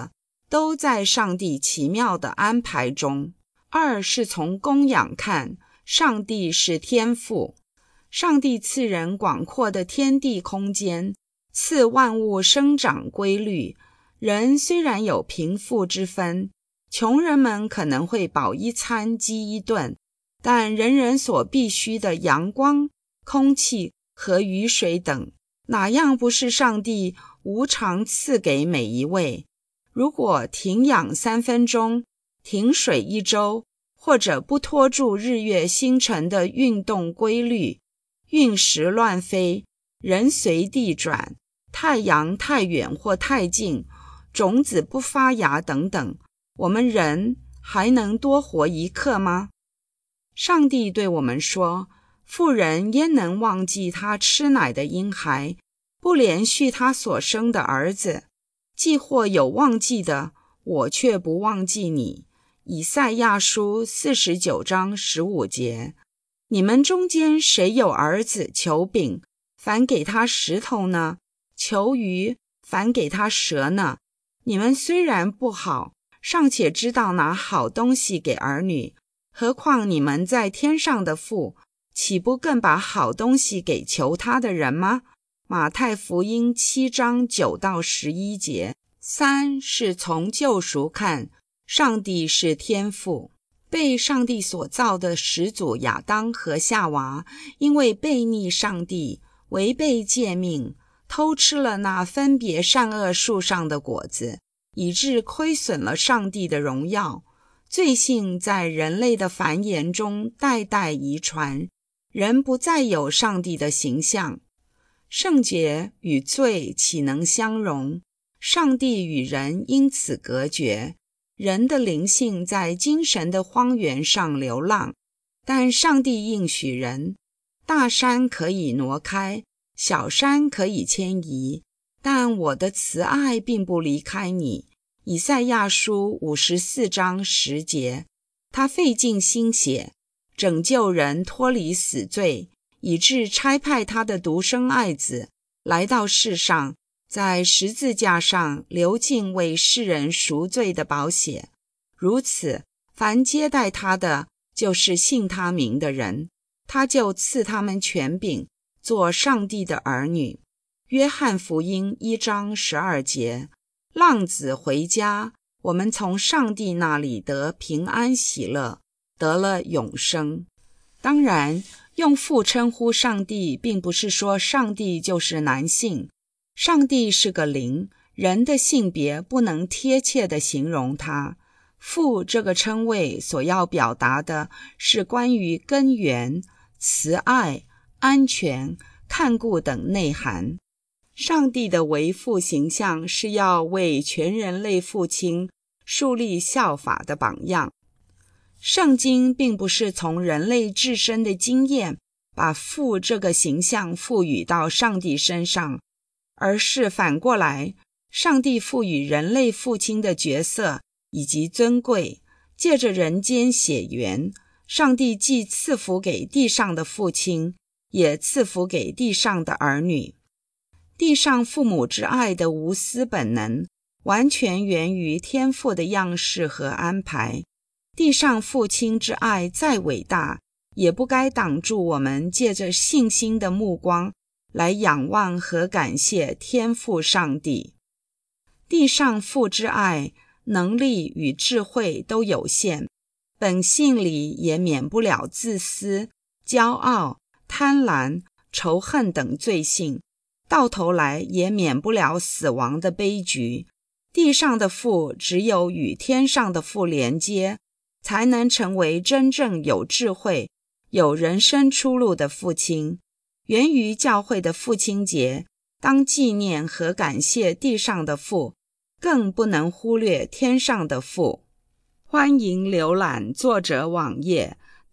都在上帝奇妙的安排中。二是从供养看，上帝是天父。上帝赐人广阔的天地空间，赐万物生长规律。人虽然有贫富之分，穷人们可能会饱一餐饥一顿，但人人所必需的阳光、空气和雨水等，哪样不是上帝无偿赐给每一位？如果停养3分钟，停水1周，或者不拖住日月星辰的运动规律，运石乱飞，人随地转，太阳太远或太近，种子不发芽等等，我们人还能多活1刻吗？上帝对我们说，妇人焉能忘记她吃奶的婴孩，不连续他所生的儿子？既或有忘记的，我却不忘记你。以赛亚书49章15节。你们中间谁有儿子求饼，反给他石头呢？求鱼，反给他蛇呢？你们虽然不好，尚且知道拿好东西给儿女，何况你们在天上的父，岂不更把好东西给求他的人吗？马太福音7章9到11节。三是从救赎看，上帝是天父。被上帝所造的始祖亚当和夏娃，因为悖逆上帝，违背诫命，偷吃了那分别善恶树上的果子，以致亏损了上帝的荣耀。罪性在人类的繁衍中代代遗传，人不再有上帝的形象。圣洁与罪岂能相容？上帝与人因此隔绝，人的灵性在精神的荒原上流浪。但上帝应许人，大山可以挪开，小山可以迁移，但我的慈爱并不离开你。以赛亚书54章10节。他费尽心血，拯救人脱离死罪，以致差派他的独生爱子来到世上，在十字架上流尽为世人赎罪的宝血。如此，凡接待他的，就是信他名的人，他就赐他们权柄，做上帝的儿女。约翰福音1章12节。浪子回家，我们从上帝那里得平安喜乐，得了永生。当然，用父称呼上帝，并不是说上帝就是男性。上帝是个灵，人的性别不能贴切地形容他。父这个称谓所要表达的是关于根源、慈爱、安全、看顾等内涵。上帝的为父形象是要为全人类父亲树立效法的榜样。圣经并不是从人类自身的经验把父这个形象赋予到上帝身上，而是反过来，上帝赋予人类父亲的角色以及尊贵，借着人间血缘，上帝既赐福给地上的父亲，也赐福给地上的儿女。地上父母之爱的无私本能，完全源于天父的样式和安排。地上父亲之爱再伟大，也不该挡住我们借着信心的目光来仰望和感谢天父上帝。地上父之爱，能力与智慧都有限，本性里也免不了自私、骄傲、贪婪、仇恨等罪性，到头来也免不了死亡的悲剧。地上的父只有与天上的父连接，才能成为真正有智慧、有人生出路的父亲。源于教会的父亲节，当纪念和感谢地上的父，更不能忽略天上的父。欢迎浏览作者网页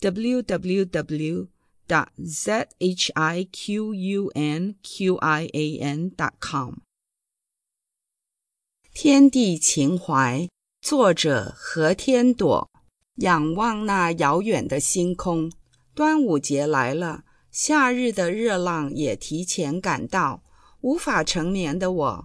www.zhiqunqian.com。 天地情怀，作者何天朵。仰望那遥远的星空，端午节来了，夏日的热浪也提前赶到。无法成眠的我，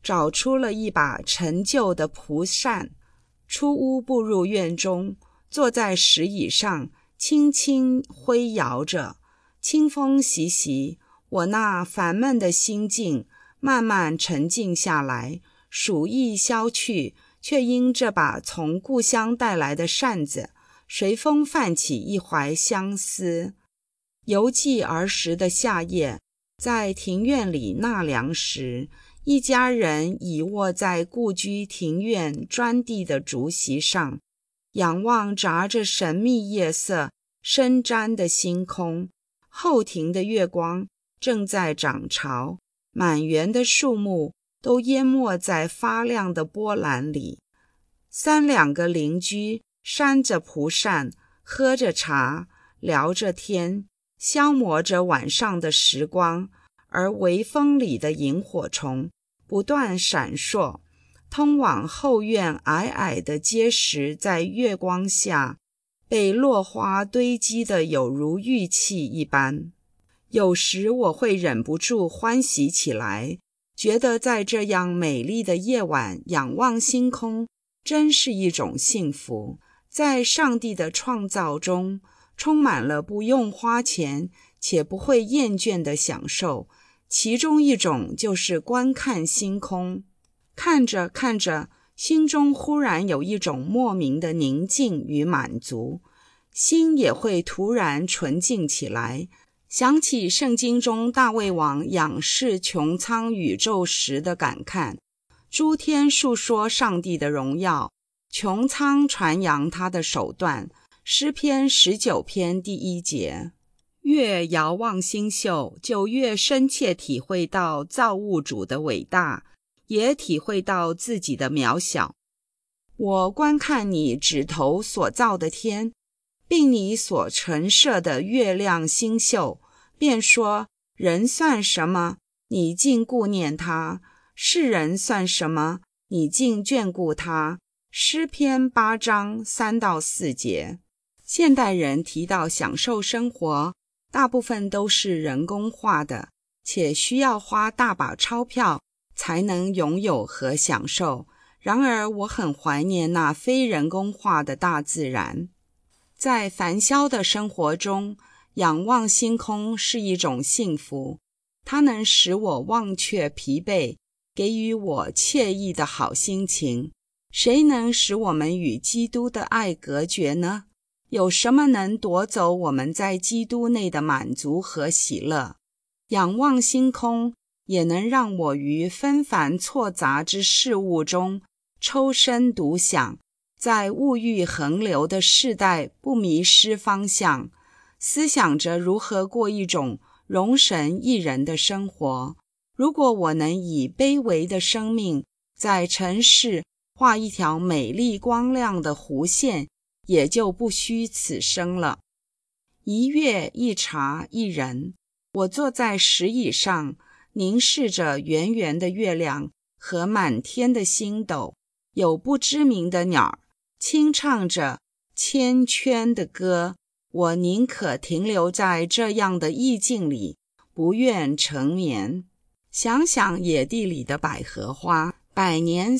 找出了一把陈旧的蒲扇，出屋步入院中，坐在石椅上，轻轻挥摇着，清风习习，我那烦闷的心境慢慢沉静下来，暑意消去，却因这把从故乡带来的扇子，随风泛起一怀相思。犹记儿时的夏夜，在庭院里纳凉时，一家人倚卧在故居庭院砖地的竹席上，仰望杂着神秘夜色深沾的星空。后庭的月光正在涨潮，满园的树木都淹没在发亮的波澜里。三两个邻居扇着蒲扇，喝着茶，聊着天，消磨着晚上的时光，而微风里的萤火虫不断闪烁，通往后院矮矮的阶石在月光下被落花堆积得有如玉器一般。有时我会忍不住欢喜起来，觉得在这样美丽的夜晚仰望星空，真是一种幸福。在上帝的创造中，充满了不用花钱且不会厌倦的享受，其中一种就是观看星空。看着看着，心中忽然有一种莫名的宁静与满足，心也会突然纯净起来。想起圣经中大卫王仰视穹苍宇宙时的感叹，诸天述说上帝的荣耀，穹苍传扬他的手段。诗篇19篇第1节，越遥望星宿，就越深切体会到造物主的伟大，也体会到自己的渺小。我观看你指头所造的天，并你所陈设的月亮星宿，便说，人算什么，你竟顾念他；世人算什么，你竟眷顾他。诗篇8章3到4节。现代人提到享受生活，大部分都是人工化的，且需要花大把钞票才能拥有和享受。然而我很怀念那非人工化的大自然。在繁嚣的生活中，仰望星空是一种幸福，它能使我忘却疲惫，给予我惬意的好心情。谁能使我们与基督的爱隔绝呢？有什么能夺走我们在基督内的满足和喜乐？仰望星空，也能让我于纷繁错杂之事物中抽身独享，在物欲横流的世代不迷失方向，思想着如何过一种容神益人的生活。如果我能以卑微的生命在尘世画一条美丽光亮的弧线，也就不虚此生了。一月一茶一人，我坐在石椅上，凝视着圆圆的月亮和满天的星斗，有不知名的鸟轻唱着千圈的歌。我宁可停留在这样的意境里，不愿成眠。想想野地里的百合花，百年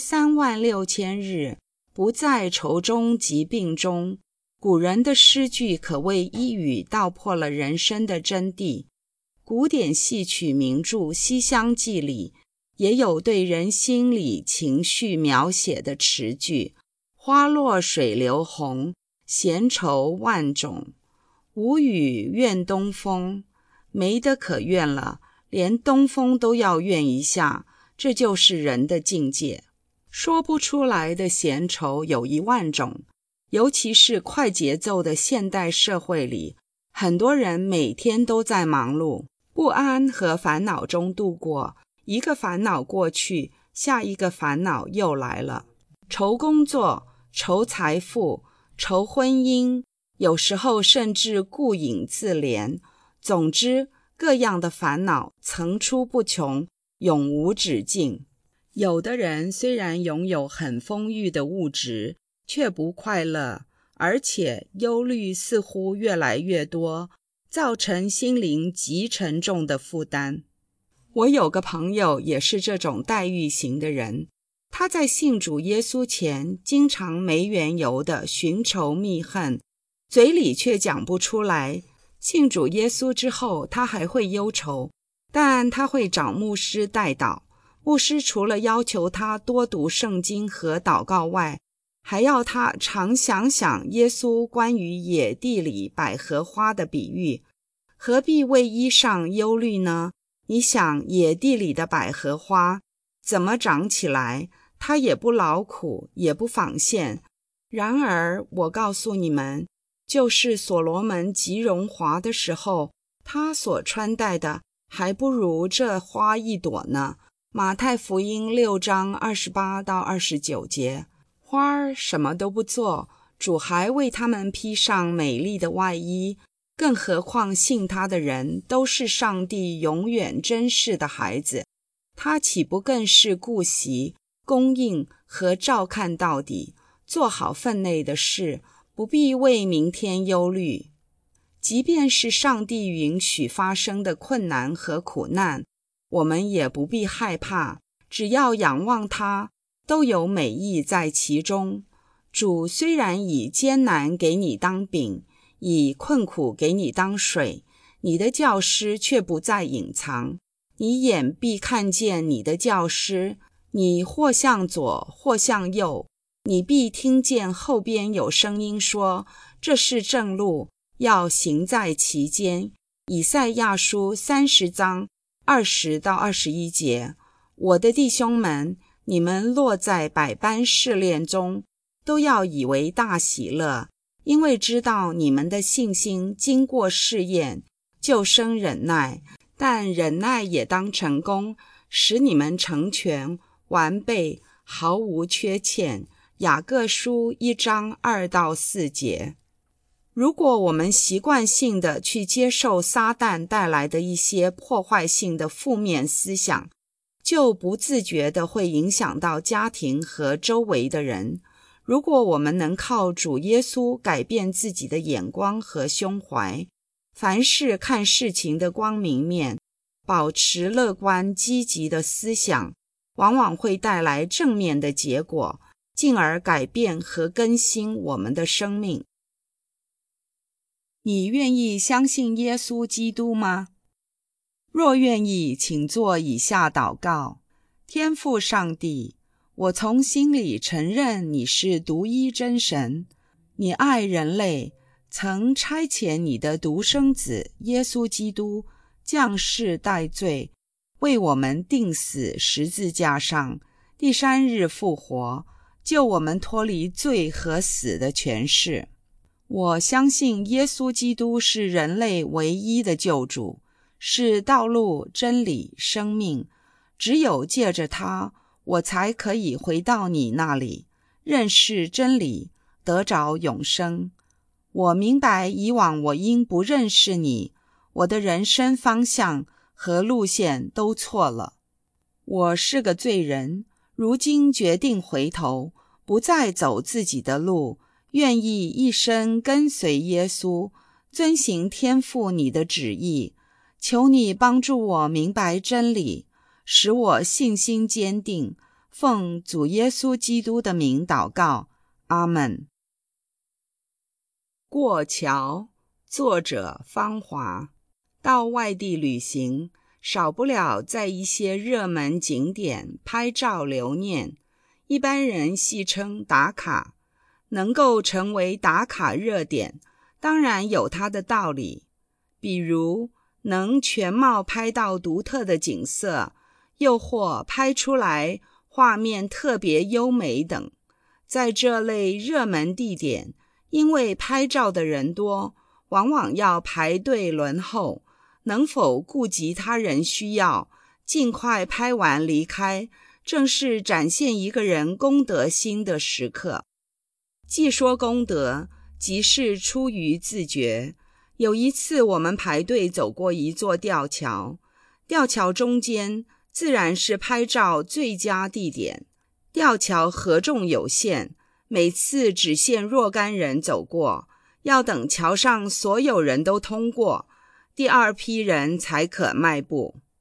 36000日，不在愁中疾病中。古人的诗句可谓一语道破了人生的真谛。古典戏曲名著《西厢记》里也有对人心理情绪描写的词句：花落水流红，闲愁万种，无语怨东风。没得可怨了，连东风都要怨一下，这就是人的境界。说不出来的闲愁有10000种，尤其是快节奏的现代社会里，很多人每天都在忙碌、不安和烦恼中度过，一个烦恼过去，下一个烦恼又来了。愁工作，愁财富，愁婚姻，有时候甚至顾影自怜。总之，各样的烦恼层出不穷，永无止境。有的人虽然拥有很丰裕的物质，却不快乐，而且忧虑似乎越来越多，造成心灵极沉重的负担。 我有个朋友也是这种待遇型的人，他在信主耶稣前经常没缘由的寻仇觅恨，嘴里却讲不出来。信主耶稣之后，他还会忧愁，但他会找牧师代祷。牧师除了要求他多读圣经和祷告外，还要他常想想耶稣关于野地里百合花的比喻。何必为衣裳忧虑呢？你想，野地里的百合花怎么长起来？它也不劳苦，也不纺线。然而我告诉你们，就是所罗门极荣华的时候，他所穿戴的还不如这花一朵呢。马太福音6章28到29节。花儿什么都不做，主还为他们披上美丽的外衣，更何况信他的人都是上帝永远珍视的孩子，他岂不更是顾惜、供应和照看到底，做好分内的事，不必为明天忧虑。即便是上帝允许发生的困难和苦难，我们也不必害怕，只要仰望他，都有美意在其中。主虽然以艰难给你当饼，以困苦给你当水，你的教师却不再隐藏。你眼必看见你的教师，你或向左或向右，你必听见后边有声音说，这是正路，要行在其间。以赛亚书30章20到21节。我的弟兄们，你们落在百般试炼中，都要以为大喜乐，因为知道你们的信心经过试验，就生忍耐。但忍耐也当成功，使你们成全完备，毫无缺欠。雅各书1章2到4节。如果我们习惯性的去接受撒旦带来的一些破坏性的负面思想，就不自觉地会影响到家庭和周围的人。如果我们能靠主耶稣改变自己的眼光和胸怀，凡事看事情的光明面，保持乐观积极的思想，往往会带来正面的结果，进而改变和更新我们的生命。你愿意相信耶稣基督吗？若愿意，请做以下祷告。天父上帝，我从心里承认你是独一真神，你爱人类，曾差遣你的独生子耶稣基督降世代罪，为我们钉死十字架上，第3日复活，救我们脱离罪和死的权势。我相信耶稣基督是人类唯一的救主，是道路、真理、生命。只有借着他，我才可以回到你那里，认识真理，得着永生。我明白以往我因不认识你，我的人生方向和路线都错了。我是个罪人，如今决定回头，不再走自己的路，愿意一生跟随耶稣，遵行天父你的旨意。求你帮助我明白真理，使我信心坚定。奉主耶稣基督的名祷告，阿们。过桥，作者方华。到外地旅行，少不了在一些热门景点拍照留念，一般人戏称打卡。能够成为打卡热点，当然有它的道理。比如能全貌拍到独特的景色，又或拍出来画面特别优美等。在这类热门地点，因为拍照的人多，往往要排队轮候，能否顾及他人需要，尽快拍完离开，正是展现一个人公德心的时刻。既说功德，即是出于自觉。有一次我们排队走过一座吊桥，吊桥中间自然是拍照最佳地点。吊桥荷重有限，每次只限若干人走过，要等桥上所有人都通过，第二批人才可迈步。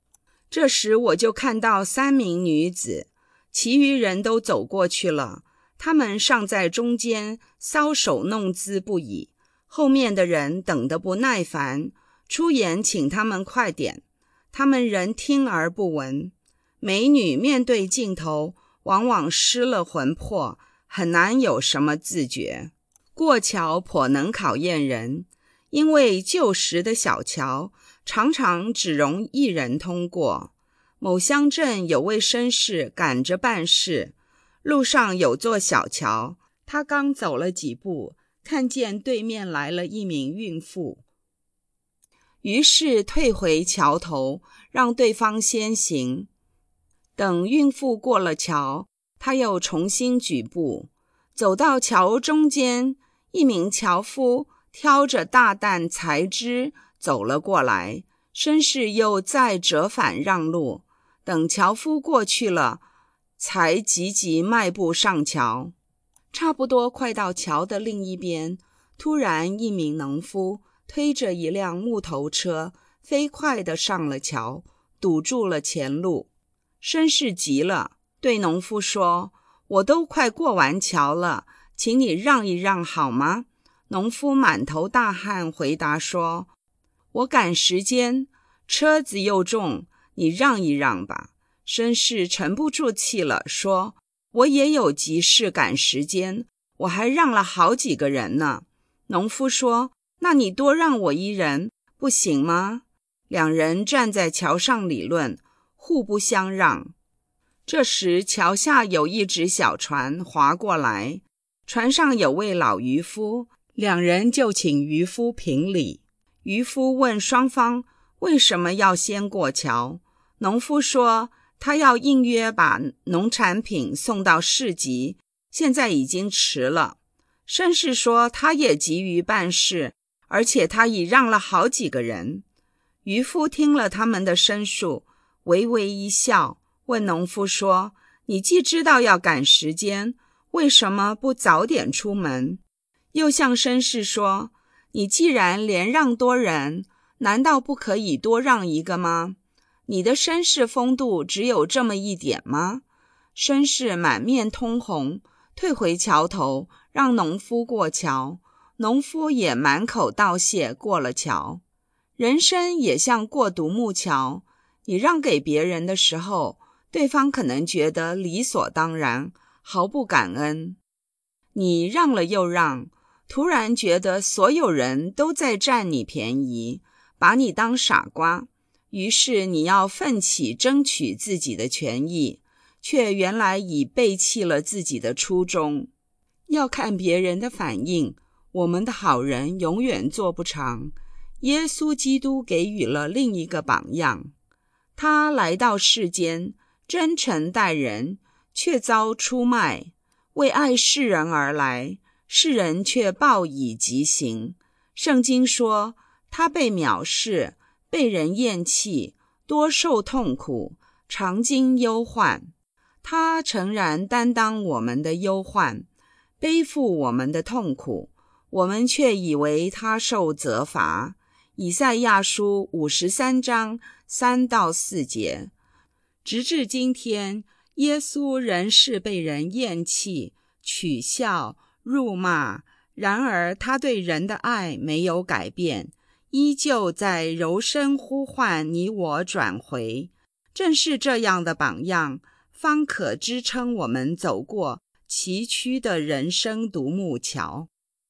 这时我就看到3名女子，其余人都走过去了，他们尚在中间搔首弄姿不已，后面的人等得不耐烦，出言请他们快点，他们仍听而不闻。美女面对镜头，往往失了魂魄，很难有什么自觉。过桥颇能考验人，因为旧时的小桥常常只容一人通过。某乡镇有位绅士赶着办事，路上有座小桥，他刚走了几步，看见对面来了一名孕妇，于是退回桥头，让对方先行。等孕妇过了桥，他又重新举步，走到桥中间，一名樵夫挑着大担柴枝走了过来，绅士又再折返让路，等樵夫过去了，才急急迈步上桥。差不多快到桥的另一边，突然一名农夫推着一辆木头车，飞快地上了桥，堵住了前路。绅士急了，对农夫说：“我都快过完桥了，请你让一让好吗？”农夫满头大汗回答说：“我赶时间，车子又重，你让一让吧。”绅士沉不住气了，说：“我也有急事赶时间，我还让了好几个人呢。”农夫说：“那你多让我一人，不行吗？”两人站在桥上理论，互不相让。这时桥下有一只小船划过来，船上有位老渔夫，两人就请渔夫评理。渔夫问双方为什么要先过桥，农夫说他要应约把农产品送到市集，现在已经迟了。绅士说他也急于办事，而且他已让了好几个人。渔夫听了他们的申诉，微微一笑，问农夫说：“你既知道要赶时间，为什么不早点出门？”又向绅士说：“你既然连让多人，难道不可以多让一个吗？你的绅士风度只有这么一点吗？”绅士满面通红，退回桥头，让农夫过桥。农夫也满口道谢，过了桥。人生也像过独木桥，你让给别人的时候，对方可能觉得理所当然，毫不感恩。你让了又让，突然觉得所有人都在占你便宜，把你当傻瓜，于是你要奋起争取自己的权益，却原来已背弃了自己的初衷。要看别人的反应，我们的好人永远做不长。耶稣基督给予了另一个榜样，他来到世间，真诚待人，却遭出卖，为爱世人而来，世人却报以极刑。圣经说，他被藐视，被人厌弃，多受痛苦，常经忧患。他诚然担当我们的忧患，背负我们的痛苦，我们却以为他受责罚。以赛亚书53章3到4节。直至今天，耶稣仍是被人厌弃、取笑、辱骂，然而他对人的爱没有改变，依旧在柔声呼唤你我转回。正是这样的榜样，方可支撑我们走过崎岖的人生独木桥。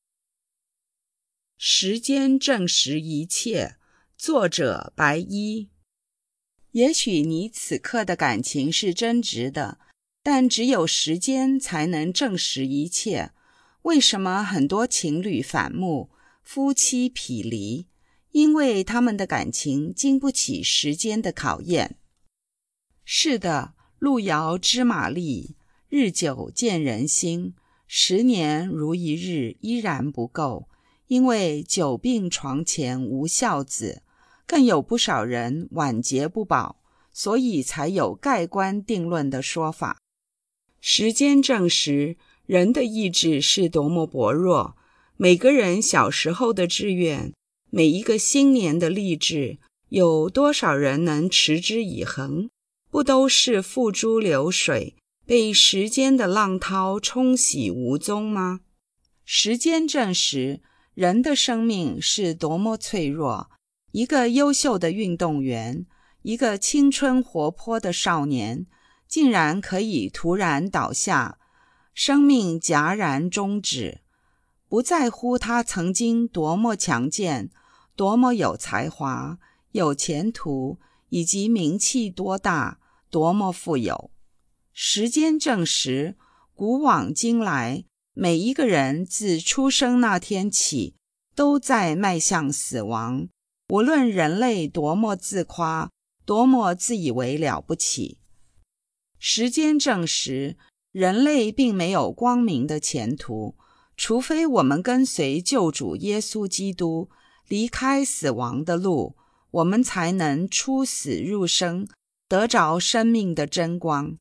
时间证实一切，作者白衣。也许你此刻的感情是真挚的，但只有时间才能证实一切。为什么很多情侣反目，夫妻匹离？因为他们的感情经不起时间的考验。是的，路遥知马力，日久见人心。10年如一日依然不够，因为久病床前无孝子，更有不少人晚节不保，所以才有盖棺定论的说法。时间证实，人的意志是多么薄弱。每个人小时候的志愿，每一个新年的励志， 有多少人能持之以恒？不都是付诸流水，被时间的浪涛冲洗无踪吗？时间证实，人的生命是多么脆弱。一个优秀的运动员，一个青春活泼的少年，竟然可以突然倒下，生命戛然终止。不在乎他曾经多么强健，多么有才华，有前途，以及名气多大，多么富有。时间证实，古往今来，每一个人自出生那天起，都在迈向死亡。无论人类多么自夸，多么自以为了不起，时间证实，人类并没有光明的前途，除非我们跟随救主耶稣基督，离开死亡的路，我们才能出死入生，得着生命的真光。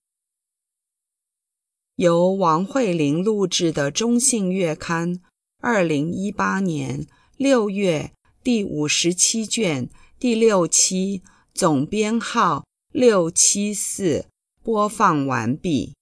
由王慧玲录制的中信月刊2018年6月第57卷第6期，总编号674，播放完毕。